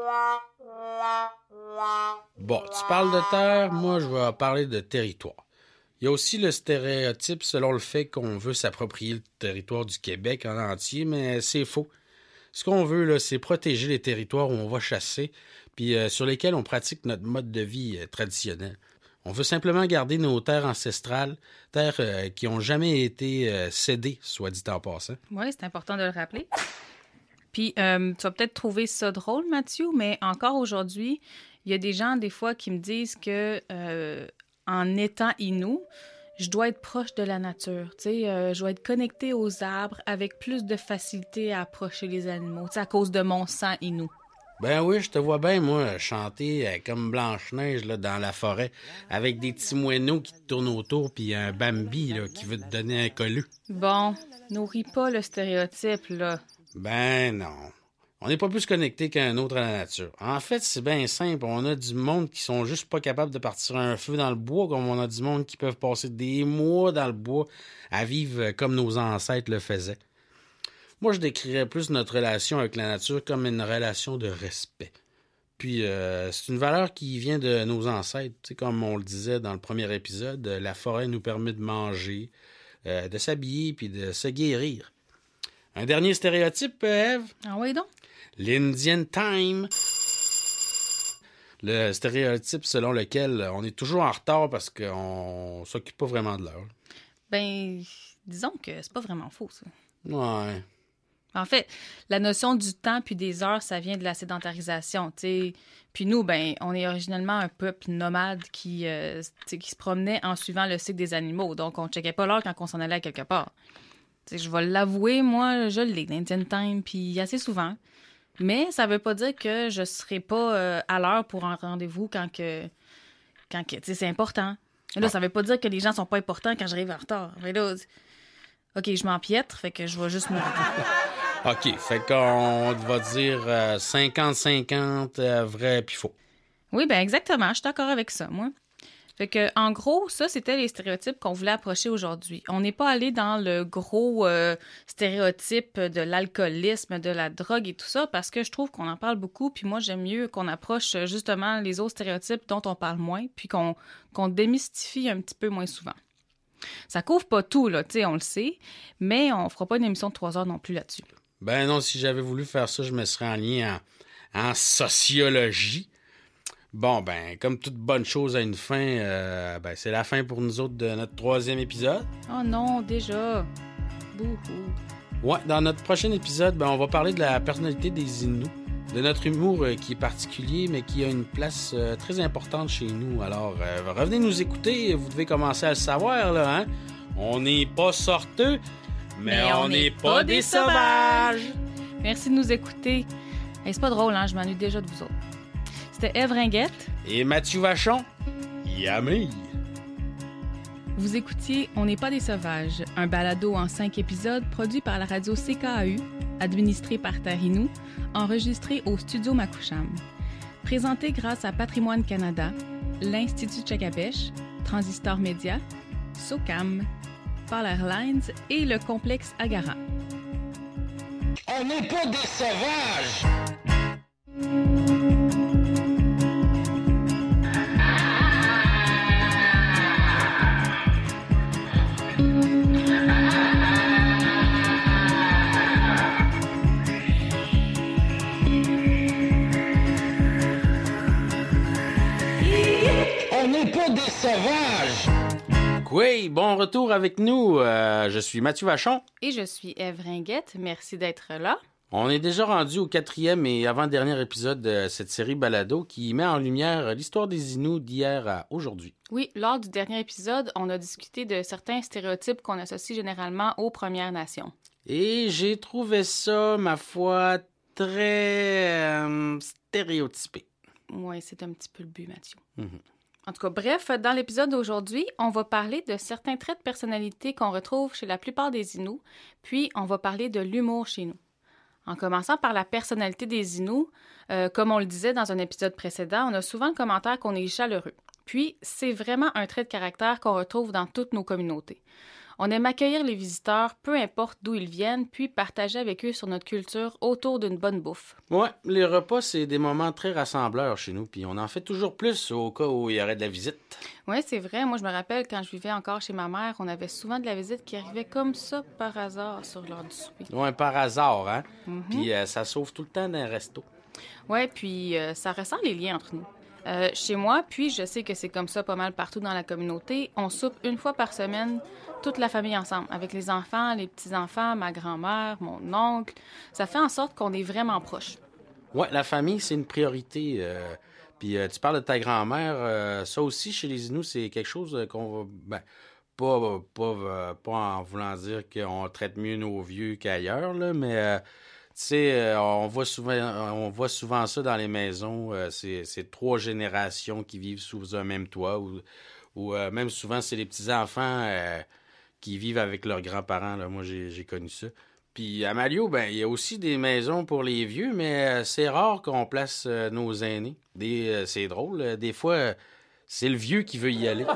Bon, tu parles de terre, moi, je vais parler de territoire. Il y a aussi le stéréotype selon le fait qu'on veut s'approprier le territoire du Québec en entier, mais c'est faux. Ce qu'on veut, là, c'est protéger les territoires où on va chasser, puis euh, sur lesquels on pratique notre mode de vie euh, traditionnel. On veut simplement garder nos terres ancestrales, terres euh, qui n'ont jamais été euh, cédées, soit dit en passant. Oui, c'est important de le rappeler. Puis, euh, tu vas peut-être trouver ça drôle, Mathieu, mais encore aujourd'hui, il y a des gens, des fois, qui me disent que euh, en étant Innu, je dois être proche de la nature, tu sais, euh, je dois être connectée aux arbres avec plus de facilité à approcher les animaux, tu sais, à cause de mon sang Innu. Ben oui, je te vois bien, moi, chanter euh, comme Blanche-Neige là, dans la forêt, avec des petits moineaux qui te tournent autour, puis un Bambi là, qui veut te donner un collu. Bon, nourris pas le stéréotype, là. Ben non. On n'est pas plus connecté qu'un autre à la nature. En fait, c'est bien simple. On a du monde qui sont juste pas capables de partir un feu dans le bois, comme on a du monde qui peuvent passer des mois dans le bois à vivre comme nos ancêtres le faisaient. Moi, je décrirais plus notre relation avec la nature comme une relation de respect. Puis, euh, c'est une valeur qui vient de nos ancêtres. Tu sais, comme on le disait dans le premier épisode, la forêt nous permet de manger, euh, de s'habiller puis de se guérir. Un dernier stéréotype, Ève? Ah oui, donc? L'Indian Time. Le stéréotype selon lequel on est toujours en retard parce qu'on s'occupe pas vraiment de l'heure. Ben, disons que c'est pas vraiment faux, ça. Ouais. En fait, la notion du temps puis des heures, ça vient de la sédentarisation, tu sais. Puis nous, ben, on est originellement un peuple nomade qui, euh, qui se promenait en suivant le cycle des animaux. Donc, on checkait pas l'heure quand on s'en allait à quelque part. T'sais, je vais l'avouer, moi, je l'ai, l'Indian Time, puis assez souvent. Mais ça veut pas dire que je serai pas euh, à l'heure pour un rendez-vous quand que, quand que, tu sais, c'est important. Et là, ah. Ça veut pas dire que les gens sont pas importants quand j'arrive en retard. Fait là, OK, je m'empiètre, fait que je vais juste me... OK, fait qu'on va dire euh, cinquante cinquante, euh, vrai puis faux. Oui, ben exactement, je suis d'accord avec ça, moi. Fait que, en gros, ça, c'était les stéréotypes qu'on voulait approcher aujourd'hui. On n'est pas allé dans le gros euh, stéréotype de l'alcoolisme, de la drogue et tout ça, parce que je trouve qu'on en parle beaucoup, puis moi, j'aime mieux qu'on approche justement les autres stéréotypes dont on parle moins, puis qu'on, qu'on démystifie un petit peu moins souvent. Ça couvre pas tout, là, tu sais, on le sait, mais on fera pas une émission de trois heures non plus là-dessus. Ben non, si j'avais voulu faire ça, je me serais en lien en, en sociologie. Bon, ben, comme toute bonne chose a une fin, euh, ben, c'est la fin pour nous autres de notre troisième épisode. Oh non, déjà. Bouhou. Ouais, dans notre prochain épisode, ben, on va parler de la personnalité des Innu, de notre humour euh, qui est particulier, mais qui a une place euh, très importante chez nous. Alors, euh, revenez nous écouter, vous devez commencer à le savoir, là, hein? On n'est pas sorteux, mais, mais on n'est pas, pas des sauvages. sauvages! Merci de nous écouter. Hey, c'est pas drôle, hein? Je m'ennuie déjà de vous autres. C'était Ève Ringuette. Et Mathieu Vachon. Yummy! Vous écoutiez On n'est pas des sauvages, un balado en cinq épisodes produit par la radio C K A U, administré par Terre Innu, enregistré au studio Makoucham. Présenté grâce à Patrimoine Canada, l'Institut Tchakapèche, Transistor Média, SOCAM, Paul Airlines et le complexe Agara. On n'est pas des sauvages! pas des sauvages! Oui, bon retour avec nous. Euh, je suis Mathieu Vachon. Et je suis Ève Ringuette. Merci d'être là. On est déjà rendu au quatrième et avant-dernier épisode de cette série Balado qui met en lumière l'histoire des Inuits d'hier à aujourd'hui. Oui, lors du dernier épisode, on a discuté de certains stéréotypes qu'on associe généralement aux Premières Nations. Et j'ai trouvé ça, ma foi, très euh, stéréotypé. Oui, c'est un petit peu le but, Mathieu. Mm-hmm. En tout cas, bref, dans l'épisode d'aujourd'hui, on va parler de certains traits de personnalité qu'on retrouve chez la plupart des Inuits, puis on va parler de l'humour chez nous. En commençant par la personnalité des Inuits, euh, comme on le disait dans un épisode précédent, on a souvent le commentaire qu'on est chaleureux. Puis, c'est vraiment un trait de caractère qu'on retrouve dans toutes nos communautés. On aime accueillir les visiteurs, peu importe d'où ils viennent, puis partager avec eux sur notre culture autour d'une bonne bouffe. Ouais, les repas, c'est des moments très rassembleurs chez nous, puis on en fait toujours plus au cas où il y aurait de la visite. Oui, c'est vrai. Moi, je me rappelle, quand je vivais encore chez ma mère, on avait souvent de la visite qui arrivait comme ça, par hasard, sur l'heure du souper. Ouais, par hasard, hein? Mm-hmm. Puis euh, ça sauve tout le temps d'un resto. Oui, puis euh, ça ressent les liens entre nous. Euh, chez moi, puis je sais que c'est comme ça pas mal partout dans la communauté, on soupe une fois par semaine, toute la famille ensemble, avec les enfants, les petits-enfants, ma grand-mère, mon oncle. Ça fait en sorte qu'on est vraiment proches. Oui, la famille, c'est une priorité. Euh, puis euh, tu parles de ta grand-mère, euh, ça aussi, chez les Inuits, c'est quelque chose qu'on va... Ben, pas, pas, euh, pas en voulant dire qu'on traite mieux nos vieux qu'ailleurs, là, mais... Euh, Tu sais, euh, on voit souvent, on voit souvent ça dans les maisons. Euh, c'est, c'est trois générations qui vivent sous un même toit, ou, ou euh, même souvent c'est les petits enfants euh, qui vivent avec leurs grands-parents. Là. Moi, j'ai, j'ai connu ça. Puis à Malio, ben il y a aussi des maisons pour les vieux, mais euh, c'est rare qu'on place euh, nos aînés. Des, euh, c'est drôle. Euh, des fois, euh, c'est le vieux qui veut y aller.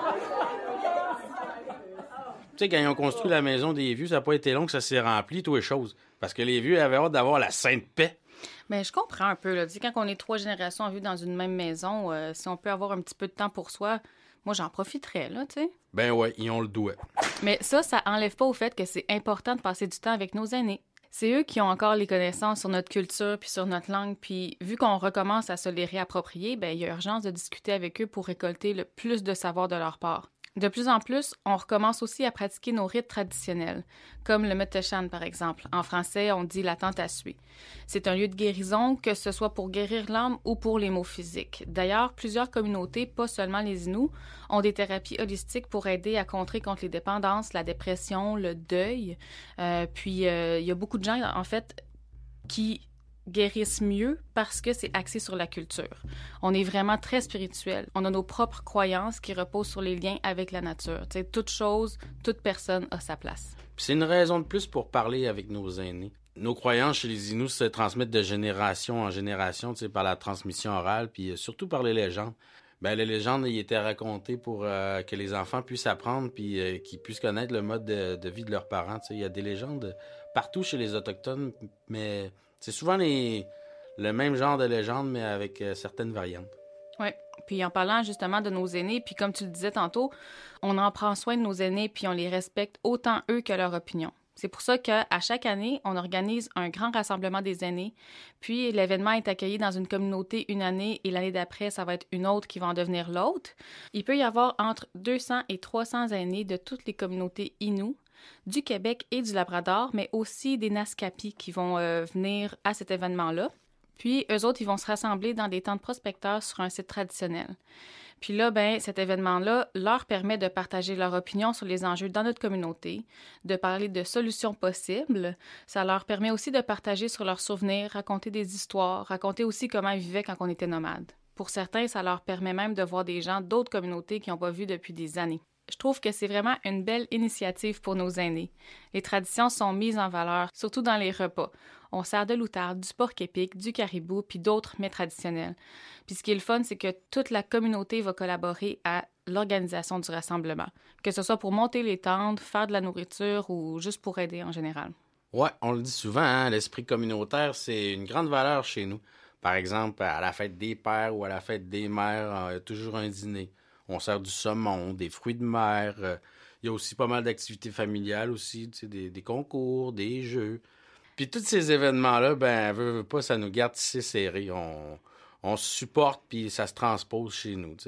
Tu sais, quand ils ont construit la maison des vieux, ça n'a pas été long que ça s'est rempli, toutes les choses. Parce que les vieux avaient hâte d'avoir la sainte paix. Bien, je comprends un peu. Là. Tu sais, quand on est trois générations à vivre dans une même maison, euh, si on peut avoir un petit peu de temps pour soi, moi, j'en profiterais, là, tu sais. Ben ouais, ils ont le doigt. Mais ça, ça enlève pas au fait que c'est important de passer du temps avec nos aînés. C'est eux qui ont encore les connaissances sur notre culture puis sur notre langue. Puis vu qu'on recommence à se les réapproprier, ben il y a urgence de discuter avec eux pour récolter le plus de savoir de leur part. De plus en plus, on recommence aussi à pratiquer nos rites traditionnels, comme le Meteshan, par exemple. En français, on dit la tente à suer. C'est un lieu de guérison, que ce soit pour guérir l'âme ou pour les maux physiques. D'ailleurs, plusieurs communautés, pas seulement les Inuits, ont des thérapies holistiques pour aider à contrer contre les dépendances, la dépression, le deuil. Euh, puis, euh, il y a beaucoup de gens, en fait, qui guérissent mieux parce que c'est axé sur la culture. On est vraiment très spirituel. On a nos propres croyances qui reposent sur les liens avec la nature. Tu sais, toute chose, toute personne a sa place. Puis c'est une raison de plus pour parler avec nos aînés. Nos croyances chez les Inuits se transmettent de génération en génération, tu sais, par la transmission orale, puis surtout par les légendes. Ben, les légendes, ils étaient racontées pour euh, que les enfants puissent apprendre puis euh, qu'ils puissent connaître le mode de, de vie de leurs parents. Tu sais, il y a des légendes partout chez les Autochtones, mais c'est souvent les, le même genre de légende, mais avec euh, certaines variantes. Oui. Puis en parlant justement de nos aînés, puis comme tu le disais tantôt, on en prend soin de nos aînés, puis on les respecte autant eux que leur opinion. C'est pour ça qu'à chaque année, on organise un grand rassemblement des aînés, puis l'événement est accueilli dans une communauté une année et l'année d'après, ça va être une autre qui va en devenir l'autre. Il peut y avoir entre deux cents et trois cents aînés de toutes les communautés Inuits, du Québec et du Labrador, mais aussi des Naskapi qui vont euh, venir à cet événement-là. Puis, eux autres, ils vont se rassembler dans des tentes prospecteurs sur un site traditionnel. Puis là, ben, cet événement-là leur permet de partager leur opinion sur les enjeux dans notre communauté, de parler de solutions possibles. Ça leur permet aussi de partager sur leurs souvenirs, raconter des histoires, raconter aussi comment ils vivaient quand on était nomades. Pour certains, ça leur permet même de voir des gens d'autres communautés qu'ils n'ont pas vus depuis des années. Je trouve que c'est vraiment une belle initiative pour nos aînés. Les traditions sont mises en valeur, surtout dans les repas. On sert de l'outarde, du porc épic, du caribou, puis d'autres mets traditionnels. Puis ce qui est le fun, c'est que toute la communauté va collaborer à l'organisation du rassemblement, que ce soit pour monter les tentes, faire de la nourriture ou juste pour aider en général. Ouais, on le dit souvent, hein, l'esprit communautaire, c'est une grande valeur chez nous. Par exemple, à la fête des pères ou à la fête des mères, il y a toujours un dîner. On sert du saumon, des fruits de mer. Euh, il y a aussi pas mal d'activités familiales aussi, tu sais, des, des concours, des jeux. Puis tous ces événements-là, ben, veut, veut pas, ça nous garde tissés serrés. On, on se supporte, puis ça se transpose chez nous, tu sais.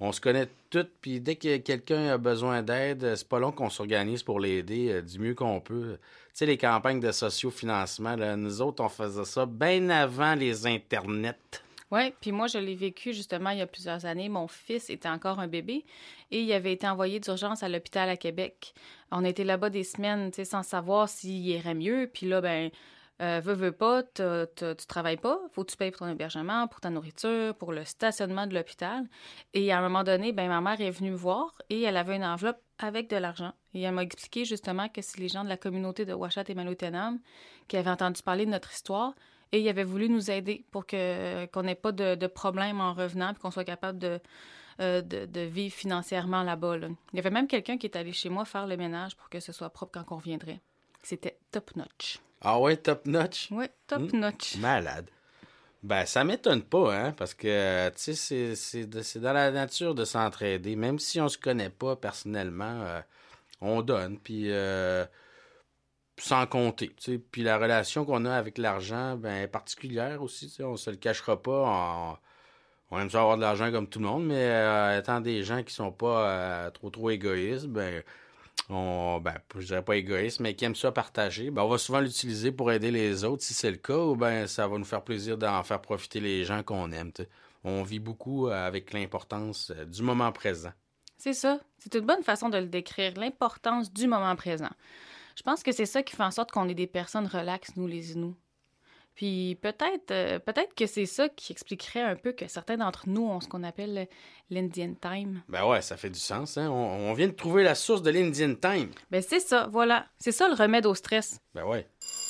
on se connaît tous, puis dès que quelqu'un a besoin d'aide, c'est pas long qu'on s'organise pour l'aider euh, du mieux qu'on peut. Tu sais, les campagnes de sociofinancement, là, nous autres, on faisait ça bien avant les internets. Oui, puis moi, je l'ai vécu justement il y a plusieurs années. Mon fils était encore un bébé et il avait été envoyé d'urgence à l'hôpital à Québec. On était là-bas des semaines, tu sais, sans savoir s'il irait mieux. Puis là, ben, euh, veux, veux pas, t'as, t'as, tu travailles pas, faut que tu payes pour ton hébergement, pour ta nourriture, pour le stationnement de l'hôpital. Et à un moment donné, ben, ma mère est venue me voir et elle avait une enveloppe avec de l'argent. Et elle m'a expliqué justement que c'est les gens de la communauté de Ouachat et Malottenam qui avaient entendu parler de notre histoire. Et il avait voulu nous aider pour que, qu'on n'ait pas de, de problème en revenant et qu'on soit capable de, euh, de, de vivre financièrement là-bas. Là. Il y avait même quelqu'un qui est allé chez moi faire le ménage pour que ce soit propre quand on reviendrait. C'était top-notch. Ah ouais, top-notch? Oui, top-notch. Mmh, malade. Ben, ça m'étonne pas, hein, parce que, tu sais, c'est, c'est, c'est dans la nature de s'entraider. Même si on se connaît pas personnellement, euh, on donne, puis... Euh, sans compter, tu sais. Puis la relation qu'on a avec l'argent, ben, est particulière aussi, tu sais. On se le cachera pas. On, on aime ça avoir de l'argent comme tout le monde, mais euh, étant des gens qui sont pas euh, trop trop égoïstes, ben, on, ben, je dirais pas égoïstes, mais qui aiment ça partager, ben, on va souvent l'utiliser pour aider les autres si c'est le cas, ou ben, ça va nous faire plaisir d'en faire profiter les gens qu'on aime, tu sais. On vit beaucoup avec l'importance du moment présent. C'est ça. C'est une bonne façon de le décrire, l'importance du moment présent. Je pense que c'est ça qui fait en sorte qu'on est des personnes relaxes, nous, les Inuits. Puis peut-être euh, peut-être que c'est ça qui expliquerait un peu que certains d'entre nous ont ce qu'on appelle l'Indian Time. Ben ouais, ça fait du sens, hein? On, on vient de trouver la source de l'Indian Time. Ben c'est ça, voilà. C'est ça le remède au stress. Ben ouais.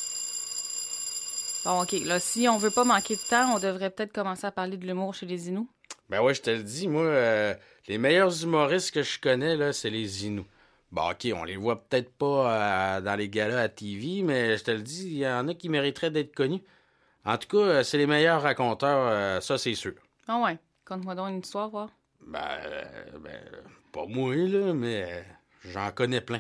Bon, OK. Là, si on veut pas manquer de temps, on devrait peut-être commencer à parler de l'humour chez les Inuits. Ben ouais, je te le dis, moi, euh, les meilleurs humoristes que je connais, là, c'est les Inuits. Bon, OK, on les voit peut-être pas euh, dans les galas à T V, mais je te le dis, il y en a qui mériteraient d'être connus. En tout cas, c'est les meilleurs raconteurs, euh, ça, c'est sûr. Ah ouais? Conte-moi donc une histoire, voir. Ben, euh, ben pas moi, là, mais euh, j'en connais plein.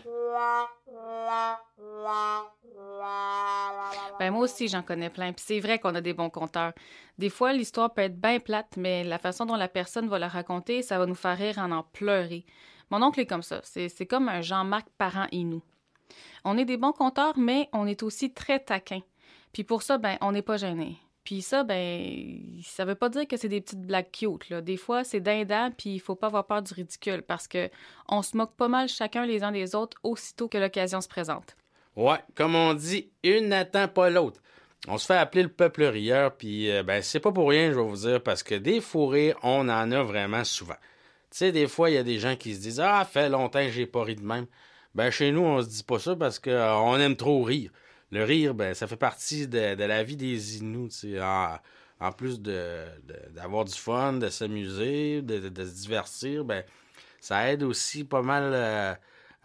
Ben moi aussi, j'en connais plein. Puis c'est vrai qu'on a des bons conteurs. Des fois, l'histoire peut être bien plate, mais la façon dont la personne va la raconter, ça va nous faire rire en en pleurer. Mon oncle est comme ça. C'est, c'est comme un Jean-Marc Parent Inou. On est des bons conteurs, mais on est aussi très taquins. Puis pour ça, ben, on n'est pas gênés. Puis ça, ben, ça veut pas dire que c'est des petites blagues cute, là. Des fois, c'est dindant, puis il faut pas avoir peur du ridicule, parce que on se moque pas mal chacun les uns des autres aussitôt que l'occasion se présente. Ouais, comme on dit, une n'attend pas l'autre. On se fait appeler le peuple rieur, puis euh, ben, c'est pas pour rien, je vais vous dire, parce que des fous rires, on en a vraiment souvent. Tu sais, des fois, il y a des gens qui se disent « Ah, fait longtemps que j'ai pas ri de même. » Ben, chez nous, on se dit pas ça parce qu'on euh, aime trop rire. Le rire, ben, ça fait partie de, de la vie des Inuits, tu sais. En, en plus de, de, d'avoir du fun, de s'amuser, de, de, de se divertir, ben, ça aide aussi pas mal euh,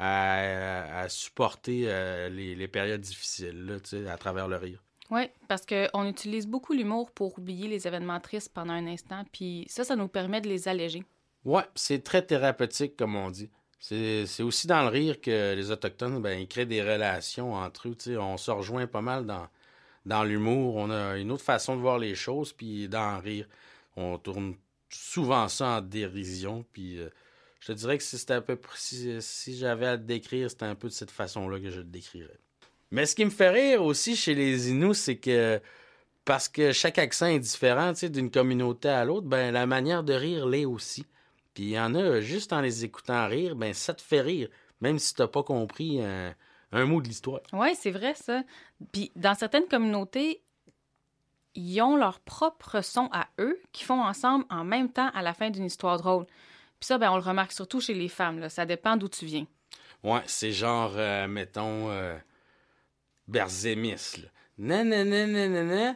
à, à supporter euh, les, les périodes difficiles, là, tu sais, à travers le rire. Oui, parce qu'on utilise beaucoup l'humour pour oublier les événements tristes pendant un instant, puis ça, ça nous permet de les alléger. Ouais, c'est très thérapeutique, comme on dit. C'est, c'est aussi dans le rire que les Autochtones, ben, ils créent des relations entre eux. T'sais. On se rejoint pas mal dans, dans l'humour. On a une autre façon de voir les choses, puis dans le rire, on tourne souvent ça en dérision. Puis euh, je te dirais que si c'était un peu si, si j'avais à le décrire, c'était un peu de cette façon-là que je le décrirais. Mais ce qui me fait rire aussi chez les Inuits, c'est que parce que chaque accent est différent, tu sais, d'une communauté à l'autre, ben la manière de rire l'est aussi. Puis il y en a, juste en les écoutant rire, ben ça te fait rire, même si t'as pas compris un, un mot de l'histoire. Oui, c'est vrai, ça. Puis dans certaines communautés, ils ont leur propre son à eux, qui font ensemble en même temps à la fin d'une histoire drôle. Puis ça, ben on le remarque surtout chez les femmes, là. Ça dépend d'où tu viens. Ouais, c'est genre, euh, mettons, euh, Berzémis, là. Nanana, nanana,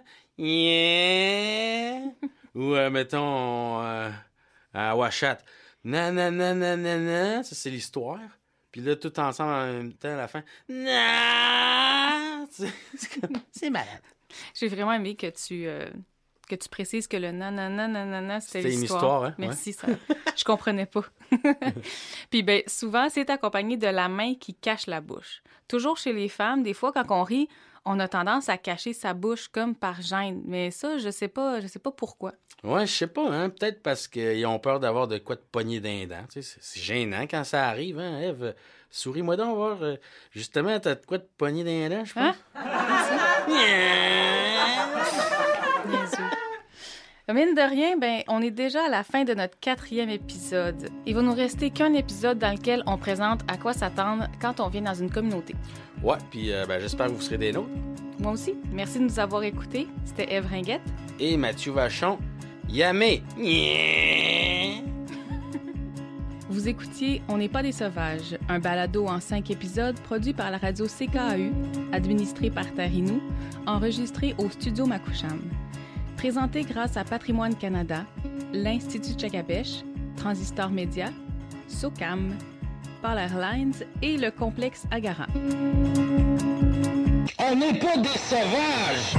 yeah! Ou, euh, mettons... Euh, à Ouachat. Nanana, nanana, ça c'est l'histoire. Puis là, tout ensemble en même temps à la fin. Na! C'est, c'est malade. J'ai vraiment aimé que tu, euh, que tu précises que le nanana, nanana, c'était, c'était l'histoire. Une histoire, hein? Merci, ouais. ça. Je comprenais pas. Puis ben, souvent, c'est accompagné de la main qui cache la bouche. Toujours chez les femmes, des fois, quand on rit, on a tendance à cacher sa bouche comme par gêne. Mais ça, je sais pas, je sais pas pourquoi. Ouais, je sais pas, hein. Peut-être parce qu'ils ont peur d'avoir de quoi de pogner d'un dent. Tu sais, c'est, c'est gênant quand ça arrive, hein, Ève. Souris-moi donc, voir. Euh, justement, t'as de quoi de pogner d'un dent, je pense. Hein? Niaiseux. Mine de rien, ben, on est déjà à la fin de notre quatrième épisode. Il va nous rester qu'un épisode dans lequel on présente à quoi s'attendre quand on vient dans une communauté. Ouais, puis euh, ben, j'espère que vous serez des nôtres. Moi aussi. Merci de nous avoir écoutés. C'était Ève Ringuette. Et Mathieu Vachon. Yamé! Vous écoutiez On n'est pas des sauvages, un balado en cinq épisodes produit par la radio C K A U, administré par Tarinou, enregistré au studio Makoucham. Présenté grâce à Patrimoine Canada, l'Institut Tchakapèche, Transistor Média, SOCAM, Polar Lines et le complexe Agara. On n'est pas des sauvages!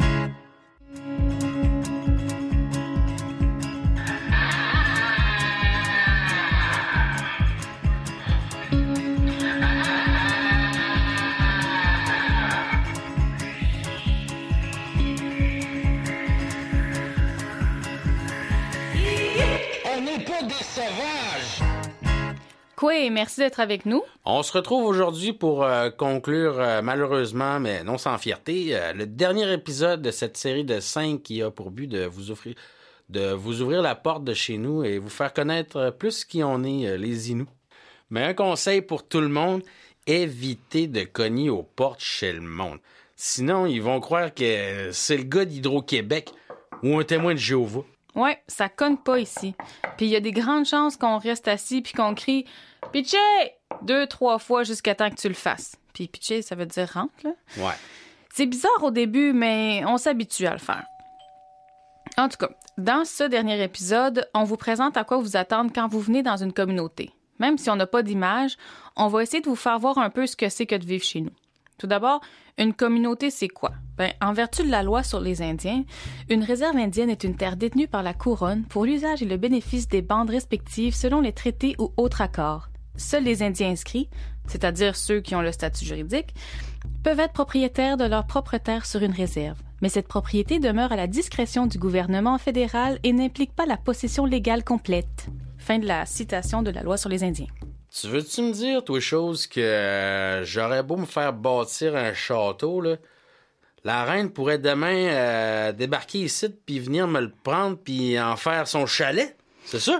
On n'est pas des sauvages! Quoi, merci d'être avec nous. On se retrouve aujourd'hui pour euh, conclure, euh, malheureusement, mais non sans fierté, euh, le dernier épisode de cette série de cinq qui a pour but de vous offrir, de vous ouvrir la porte de chez nous et vous faire connaître plus qui on est, euh, les Inuits. Mais un conseil pour tout le monde, évitez de cogner aux portes chez le monde. Sinon, ils vont croire que c'est le gars d'Hydro-Québec ou un témoin de Jéhovah. Ouais, ça cogne pas ici. Puis il y a des grandes chances qu'on reste assis puis qu'on crie « Pitché! » deux, trois fois jusqu'à temps que tu le fasses. Puis pitcher, ça veut dire rentre, là. Ouais. C'est bizarre au début, mais on s'habitue à le faire. En tout cas, dans ce dernier épisode, on vous présente à quoi vous attendre quand vous venez dans une communauté. Même si on n'a pas d'image, on va essayer de vous faire voir un peu ce que c'est que de vivre chez nous. Tout d'abord, une communauté, c'est quoi? Ben, en vertu de la loi sur les Indiens, une réserve indienne est une terre détenue par la couronne pour l'usage et le bénéfice des bandes respectives selon les traités ou autres accords. Seuls les Indiens inscrits, c'est-à-dire ceux qui ont le statut juridique, peuvent être propriétaires de leur propre terre sur une réserve. Mais cette propriété demeure à la discrétion du gouvernement fédéral et n'implique pas la possession légale complète. Fin de la citation de la loi sur les Indiens. Tu veux-tu me dire, toi, chose que euh, j'aurais beau me faire bâtir un château, là, la reine pourrait demain euh, débarquer ici puis venir me le prendre puis en faire son chalet? C'est ça?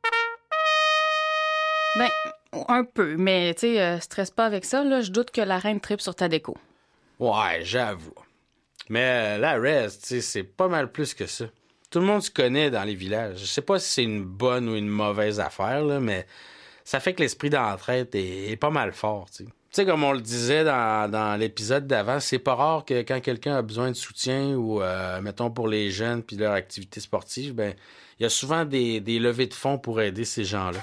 Ben, un peu, mais tu sais, euh, stresse pas avec ça, là, je doute que la reine tripe sur ta déco. Ouais, j'avoue. Mais euh, la reste, tu sais, c'est pas mal plus que ça. Tout le monde se connaît dans les villages. Je sais pas si c'est une bonne ou une mauvaise affaire, là, mais ça fait que l'esprit d'entraide est, est pas mal fort, tu sais. Tu sais, comme on le disait dans, dans l'épisode d'avant, c'est pas rare que quand quelqu'un a besoin de soutien ou, euh, mettons, pour les jeunes puis leur activité sportive, ben, il y a souvent des, des levées de fonds pour aider ces gens-là.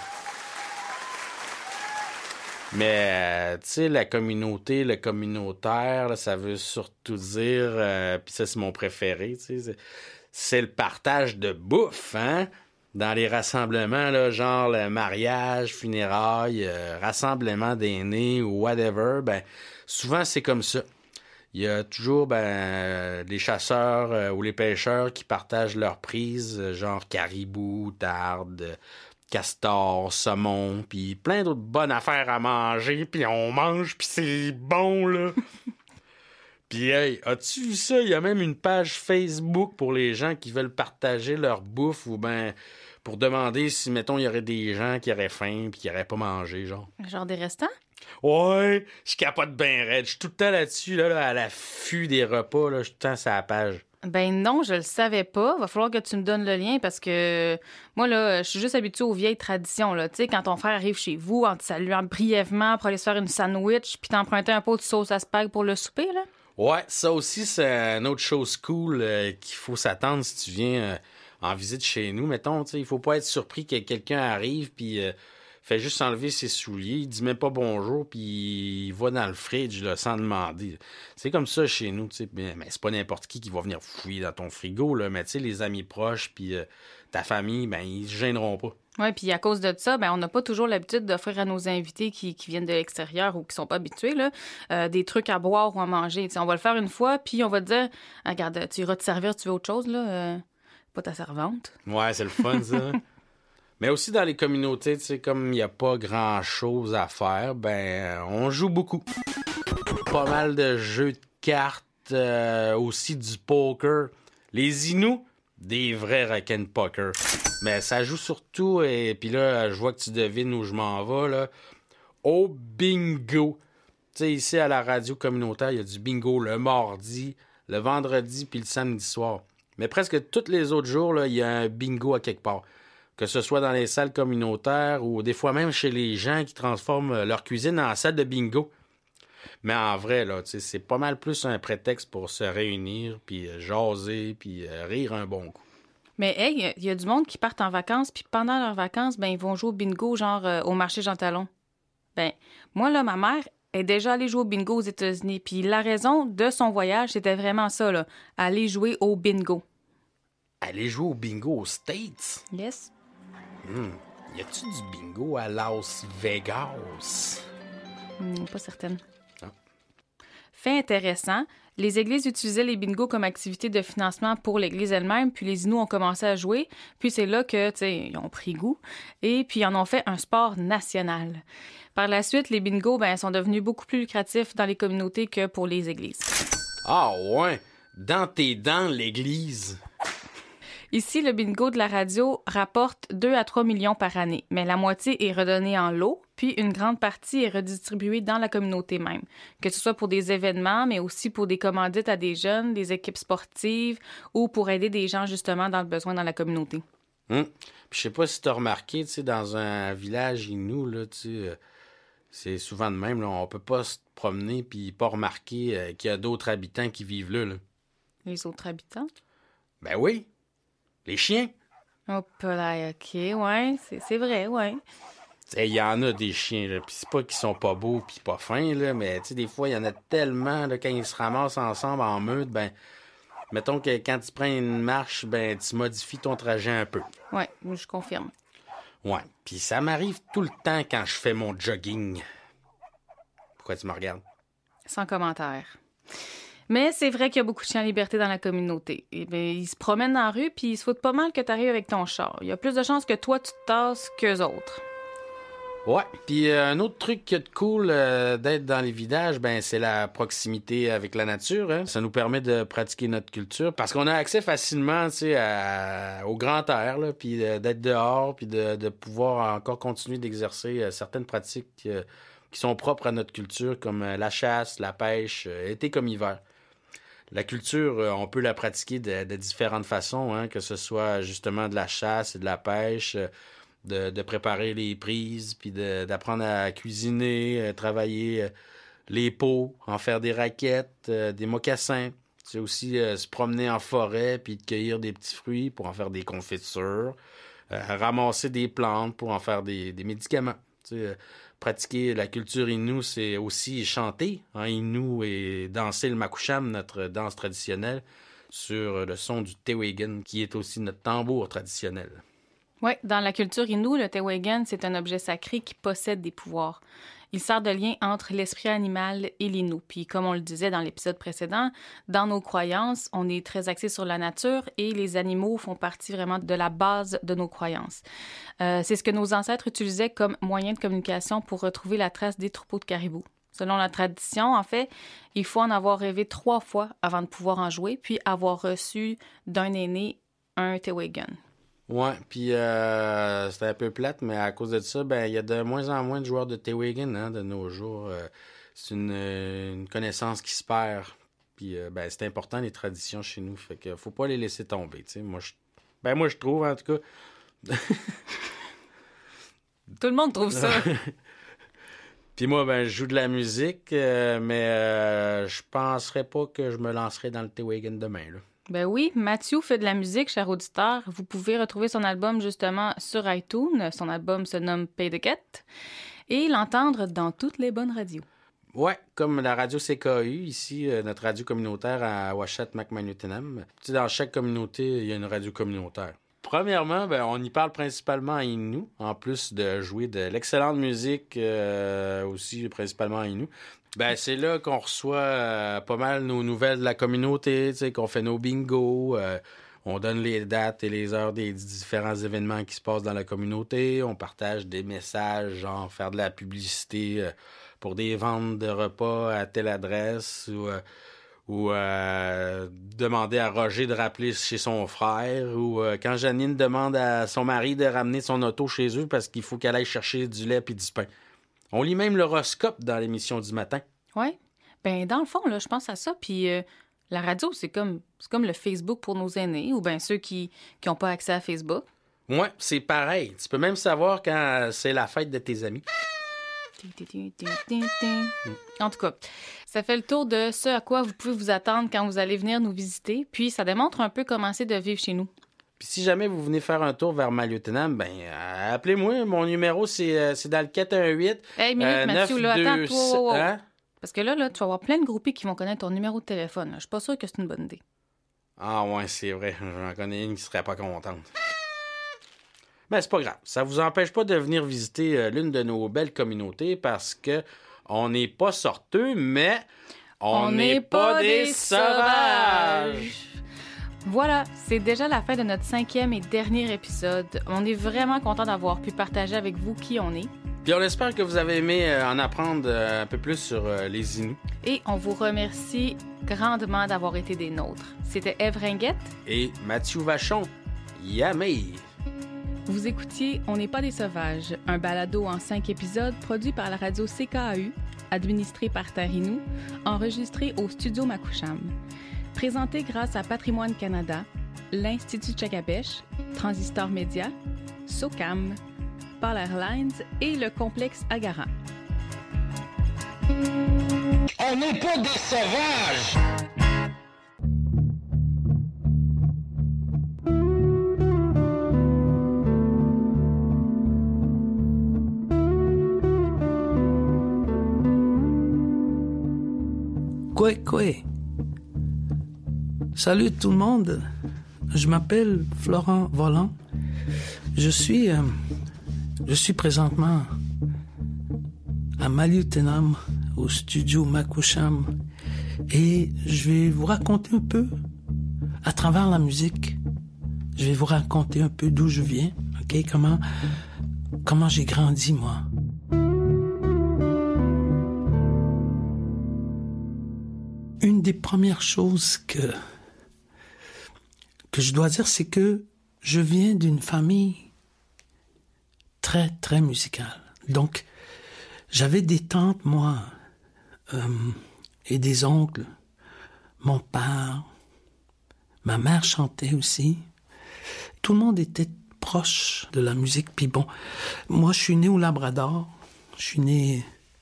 Mais, euh, tu sais, la communauté, le communautaire, là, ça veut surtout dire, euh, puis ça, c'est mon préféré, tu sais, c'est, c'est le partage de bouffe, hein? Dans les rassemblements, là, genre le mariage, funérailles, euh, rassemblement d'aînés ou whatever, ben souvent c'est comme ça. Il y a toujours ben les chasseurs euh, ou les pêcheurs qui partagent leurs prises, euh, genre caribou, tarde, euh, castor, saumon, puis plein d'autres bonnes affaires à manger, puis on mange, puis c'est bon, là. Puis, hey, as-tu vu ça? Il y a même une page Facebook pour les gens qui veulent partager leur bouffe ou ben pour demander si, mettons, il y aurait des gens qui auraient faim puis qui n'auraient pas mangé, genre. Genre des restants? Ouais, je capote bien raide. Je suis tout le temps là-dessus, là, là, à l'affût des repas, là. Je suis tout le temps sur la page. Ben non, je le savais pas. Va falloir que tu me donnes le lien parce que moi, là, je suis juste habituée aux vieilles traditions, là. Tu sais, quand ton frère arrive chez vous en te saluant brièvement pour aller se faire une sandwich puis t'emprunter un pot de sauce à spag pour le souper, là. Ouais, ça aussi, c'est une autre chose cool euh, qu'il faut s'attendre si tu viens euh, en visite chez nous. Mettons, tu sais, il faut pas être surpris que quelqu'un arrive puis euh, fait juste enlever ses souliers, il dit même pas bonjour puis il va dans le fridge là, sans demander. C'est comme ça chez nous, tu sais. Mais, mais c'est pas n'importe qui qui va venir fouiller dans ton frigo, là. Mais tu sais, les amis proches puis euh, ta famille, ben ils se gêneront pas. Oui, puis à cause de ça, ben, on n'a pas toujours l'habitude d'offrir à nos invités qui, qui viennent de l'extérieur ou qui sont pas habitués là, euh, des trucs à boire ou à manger. T'sais, on va le faire une fois, puis on va te dire « Regarde, tu iras te servir, tu veux autre chose, là, euh, pas ta servante. » Ouais, c'est le fun, ça. Mais aussi dans les communautés, tu sais, comme il n'y a pas grand-chose à faire, ben on joue beaucoup. Pas mal de jeux de cartes, euh, aussi du poker. Les Inuits, des vrais raquets poker. Mais ça joue surtout, et puis là, je vois que tu devines où je m'en vais, là, au bingo. Tu sais, ici, à la radio communautaire, il y a du bingo le mardi, le vendredi, puis le samedi soir. Mais presque tous les autres jours, là, il y a un bingo à quelque part. Que ce soit dans les salles communautaires ou des fois même chez les gens qui transforment leur cuisine en salle de bingo. Mais en vrai, là, tu sais, c'est pas mal plus un prétexte pour se réunir, puis jaser, puis rire un bon coup. Mais hey, il y a du monde qui partent en vacances, puis pendant leurs vacances, ben ils vont jouer au bingo, genre euh, au marché Jean Talon. Ben, moi, là, ma mère est déjà allée jouer au bingo aux États-Unis, puis la raison de son voyage, c'était vraiment ça, là, aller jouer au bingo. Aller jouer au bingo aux States? Yes. Hum, y a-tu du bingo à Las Vegas? Hum, pas certaine. Ah. Fait intéressant, les églises utilisaient les bingos comme activité de financement pour l'église elle-même, puis les Inuits ont commencé à jouer, puis c'est là que, tu sais, ils ont pris goût, et puis ils en ont fait un sport national. Par la suite, les bingos, ben, sont devenus beaucoup plus lucratifs dans les communautés que pour les églises. Ah ouais, dans tes dents, l'église. Ici, le bingo de la radio rapporte deux à trois millions par année, mais la moitié est redonnée en lot, puis une grande partie est redistribuée dans la communauté même, que ce soit pour des événements, mais aussi pour des commandites à des jeunes, des équipes sportives ou pour aider des gens justement dans le besoin dans la communauté. Hum. Puis je sais pas si tu as remarqué, tu sais, dans un village Inou, là, tu sais, euh, c'est souvent de même, là, on peut pas se promener puis pas remarquer euh, qu'il y a d'autres habitants qui vivent là, là. Les autres habitants? Ben oui. Les chiens. Oh, là, OK, ouais, c'est, c'est vrai, ouais. Il y en a des chiens, là, pis c'est pas qu'ils sont pas beaux pis pas fins, là, mais tu sais, des fois, il y en a tellement, là, quand ils se ramassent ensemble en meute, ben, mettons que quand tu prends une marche, ben, tu modifies ton trajet un peu. Ouais, je confirme. Ouais, pis ça m'arrive tout le temps quand je fais mon jogging. Pourquoi tu me regardes? Sans commentaire. Mais c'est vrai qu'il y a beaucoup de chiens en liberté dans la communauté. Et bien, ils se promènent dans la rue, puis ils se foutent pas mal que tu arrives avec ton char. Il y a plus de chances que toi, tu te tasses qu'eux autres. Ouais, puis euh, un autre truc qui est cool euh, d'être dans les villages, ben c'est la proximité avec la nature. Hein? Ça nous permet de pratiquer notre culture parce qu'on a accès facilement, tu sais, à, au grand air, là, puis euh, d'être dehors, puis de, de pouvoir encore continuer d'exercer euh, certaines pratiques euh, qui sont propres à notre culture, comme euh, la chasse, la pêche, euh, été comme hiver. La culture, on peut la pratiquer de, de différentes façons, hein, que ce soit justement de la chasse et de la pêche, de, de préparer les prises, puis de, d'apprendre à cuisiner, travailler les peaux, en faire des raquettes, des mocassins. C'est aussi euh, se promener en forêt, puis de cueillir des petits fruits pour en faire des confitures, euh, ramasser des plantes pour en faire des, des médicaments. Tu sais, euh, pratiquer la culture Innu, c'est aussi chanter en Innu et danser le makusham, notre danse traditionnelle, sur le son du tewagen, qui est aussi notre tambour traditionnel. Oui, dans la culture Innu, le tewagen, c'est un objet sacré qui possède des pouvoirs. Il sert de lien entre l'esprit animal et l'Innu. Puis, comme on le disait dans l'épisode précédent, dans nos croyances, on est très axé sur la nature et les animaux font partie vraiment de la base de nos croyances. Euh, c'est ce que nos ancêtres utilisaient comme moyen de communication pour retrouver la trace des troupeaux de caribous. Selon la tradition, en fait, il faut en avoir rêvé trois fois avant de pouvoir en jouer, puis avoir reçu d'un aîné un tewagen. Ouais, puis euh, c'était un peu plate, mais à cause de ça, ben il y a de moins en moins de joueurs de tewagen, hein, de nos jours. Euh, c'est une, une connaissance qui se perd. Puis euh, ben c'est important les traditions chez nous, fait que faut pas les laisser tomber, tu sais. Moi je ben moi je trouve en tout cas. Tout le monde trouve ça. Puis moi ben je joue de la musique, euh, mais euh, je penserais pas que je me lancerais dans le tewagen demain là. Ben oui, Mathieu fait de la musique, cher auditeur. Vous pouvez retrouver son album justement sur iTunes. Son album se nomme Pay the Cat et l'entendre dans toutes les bonnes radios. Ouais, comme la radio C K U, ici, euh, notre radio communautaire à Ouachat-Macmahon-Utenham. Tu sais, dans chaque communauté, il y a une radio communautaire. Premièrement, ben, on y parle principalement en Innu, en plus de jouer de l'excellente musique euh, aussi, principalement en Innu. Ben, c'est là qu'on reçoit euh, pas mal nos nouvelles de la communauté, tu sais, qu'on fait nos bingos, euh, on donne les dates et les heures des différents événements qui se passent dans la communauté, on partage des messages, genre faire de la publicité euh, pour des ventes de repas à telle adresse ou... Euh, ou euh, demander à Roger de rappeler chez son frère, ou euh, quand Janine demande à son mari de ramener son auto chez eux parce qu'il faut qu'elle aille chercher du lait puis du pain. On lit même l'horoscope dans l'émission du matin. Oui. Ben dans le fond, là, je pense à ça, puis euh, la radio, c'est comme, c'est comme le Facebook pour nos aînés, ou bien ceux qui n'ont pas accès à Facebook. Ouais, c'est pareil. Tu peux même savoir quand c'est la fête de tes amis. En tout cas, ça fait le tour de ce à quoi vous pouvez vous attendre quand vous allez venir nous visiter, puis ça démontre un peu comment c'est de vivre chez nous. Puis si jamais vous venez faire un tour vers Maliotenam, ben euh, appelez-moi, mon numéro c'est, euh, c'est dans le quatre un huit. Hey, minute, euh, Mathieu, là, attends, toi, wow, wow. Hein? Parce que là, là, tu vas avoir plein de groupies qui vont connaître ton numéro de téléphone. Je suis pas sûre que c'est une bonne idée. Ah ouais, c'est vrai, j'en connais une qui serait pas contente. Mais c'est pas grave. Ça vous empêche pas de venir visiter euh, l'une de nos belles communautés parce que on n'est pas sorteux, mais on n'est pas, pas des sauvages. sauvages. Voilà, c'est déjà la fin de notre cinquième et dernier épisode. On est vraiment content d'avoir pu partager avec vous qui on est. Puis on espère que vous avez aimé euh, en apprendre euh, un peu plus sur euh, les Inuits. Et on vous remercie grandement d'avoir été des nôtres. C'était Ève Ringuette et Mathieu Vachon. Yamé! Vous écoutiez On n'est pas des sauvages, un balado en cinq épisodes produit par la radio C K A U, administré par Tarinou, enregistré au studio Makoucham. Présenté grâce à Patrimoine Canada, l'Institut Tchakabèche, Transistor Média, SOCAM, Paul Airlines et le complexe Agara. On n'est pas des sauvages! Quoi, quoi? Salut tout le monde. Je m'appelle Florent Volant. Je suis, euh, je suis présentement à Maliotenam, au studio Makoucham, et je vais vous raconter un peu, à travers la musique, je vais vous raconter un peu d'où je viens, ok? Comment, comment j'ai grandi, moi. Une des premières choses que, que je dois dire, c'est que je viens d'une famille très, très musicale. Donc, j'avais des tantes, moi, euh, et des oncles. Mon père, ma mère chantait aussi. Tout le monde était proche de la musique. Puis bon, moi, je suis né au Labrador. Je suis né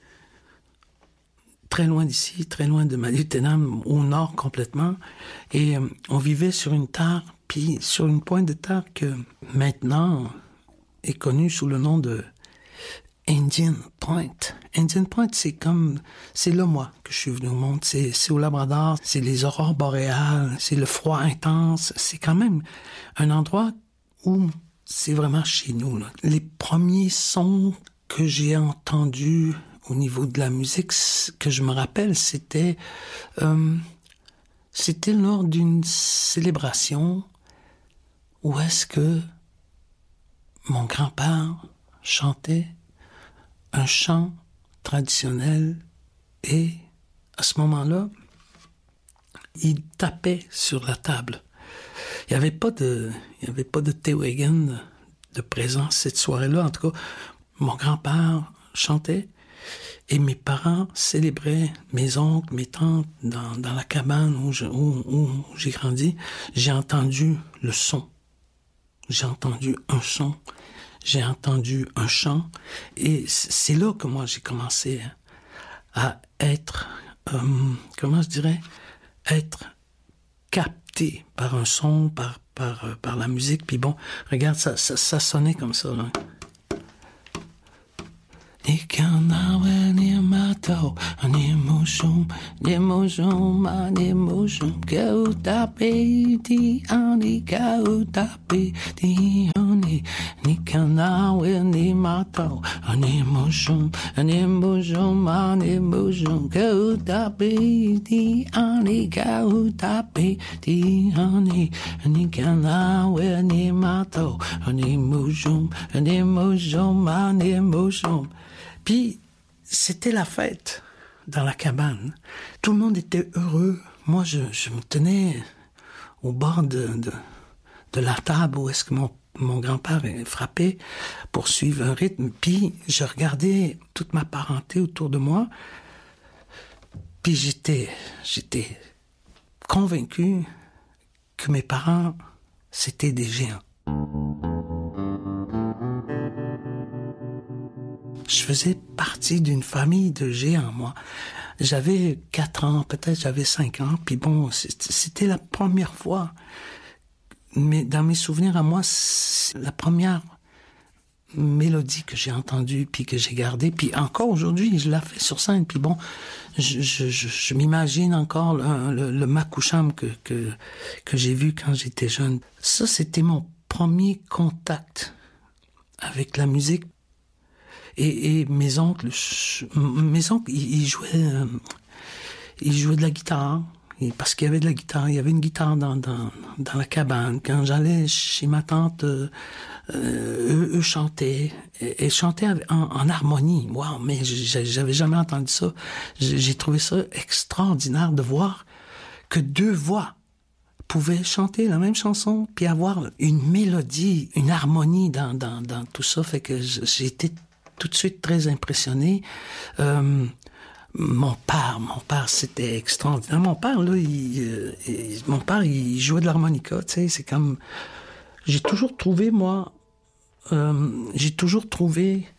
très loin d'ici, très loin de Maliotenam, au nord complètement. Et euh, on vivait sur une terre, puis sur une pointe de terre que maintenant est connue sous le nom de Indian Point. Indian Point, c'est comme... C'est là, moi, que je suis venu au monde. C'est, c'est au Labrador, c'est les aurores boréales, c'est le froid intense. C'est quand même un endroit où c'est vraiment chez nous, là. Les premiers sons que j'ai entendus au niveau de la musique, que je me rappelle, c'était... Euh, c'était lors d'une célébration où est-ce que mon grand-père chantait un chant traditionnel et, à ce moment-là, il tapait sur la table. Il n'y avait pas de, il n'y avait pas de Tewagen de présence cette soirée-là. En tout cas, mon grand-père chantait et mes parents célébraient, mes oncles, mes tantes, dans, dans la cabane où, je, où, où j'ai grandi. J'ai entendu le son. J'ai entendu un son. J'ai entendu un chant. Et c'est là que moi, j'ai commencé à être, euh, comment je dirais, être capté par un son, par, par, par la musique. Puis bon, regarde, ça, ça, ça sonnait comme ça, là. Ni kanawe ni mato, ni mushum, ni mushum, ni mushum, kautape di ani kautape di ani. Ni kanawe ni mato, ni mushum, ni mushum, ni mushum, kautape di ani kautape di ani. Ni kanawe ni mato, ni mushum, ni mushum, ni mushum. Puis, c'était la fête dans la cabane. Tout le monde était heureux. Moi, je, je me tenais au bord de, de, de la table où est-ce que mon, mon grand-père frappait pour suivre un rythme. Puis, je regardais toute ma parenté autour de moi. Puis, j'étais, j'étais convaincu que mes parents, c'était des géants. Je faisais partie d'une famille de géants, moi. J'avais quatre ans, peut-être j'avais cinq ans, puis bon, c'était la première fois. Mais dans mes souvenirs à moi, c'est la première mélodie que j'ai entendue, puis que j'ai gardée. Puis encore aujourd'hui, je la fais sur scène, puis bon, je, je, je, je m'imagine encore le, le, le Makoucham que, que, que j'ai vu quand j'étais jeune. Ça, c'était mon premier contact avec la musique. Et, et mes oncles, mes oncles, ils, ils jouaient, euh, ils jouaient de la guitare. Et parce qu'il y avait de la guitare, il y avait une guitare dans, dans, dans la cabane. Quand j'allais chez ma tante, euh, eux, eux chantaient. Et, et chantaient en, en harmonie. Wow, mais j'avais jamais entendu ça. J'ai trouvé ça extraordinaire de voir que deux voix pouvaient chanter la même chanson, puis avoir une mélodie, une harmonie dans, dans, dans tout ça. Fait que j'ai été tout de suite très impressionné. Euh, mon père, mon père, c'était extraordinaire. Mon père, là, il, euh, il, mon père, il jouait de l'harmonica, tu sais, c'est comme... J'ai toujours trouvé, moi, euh, j'ai toujours trouvé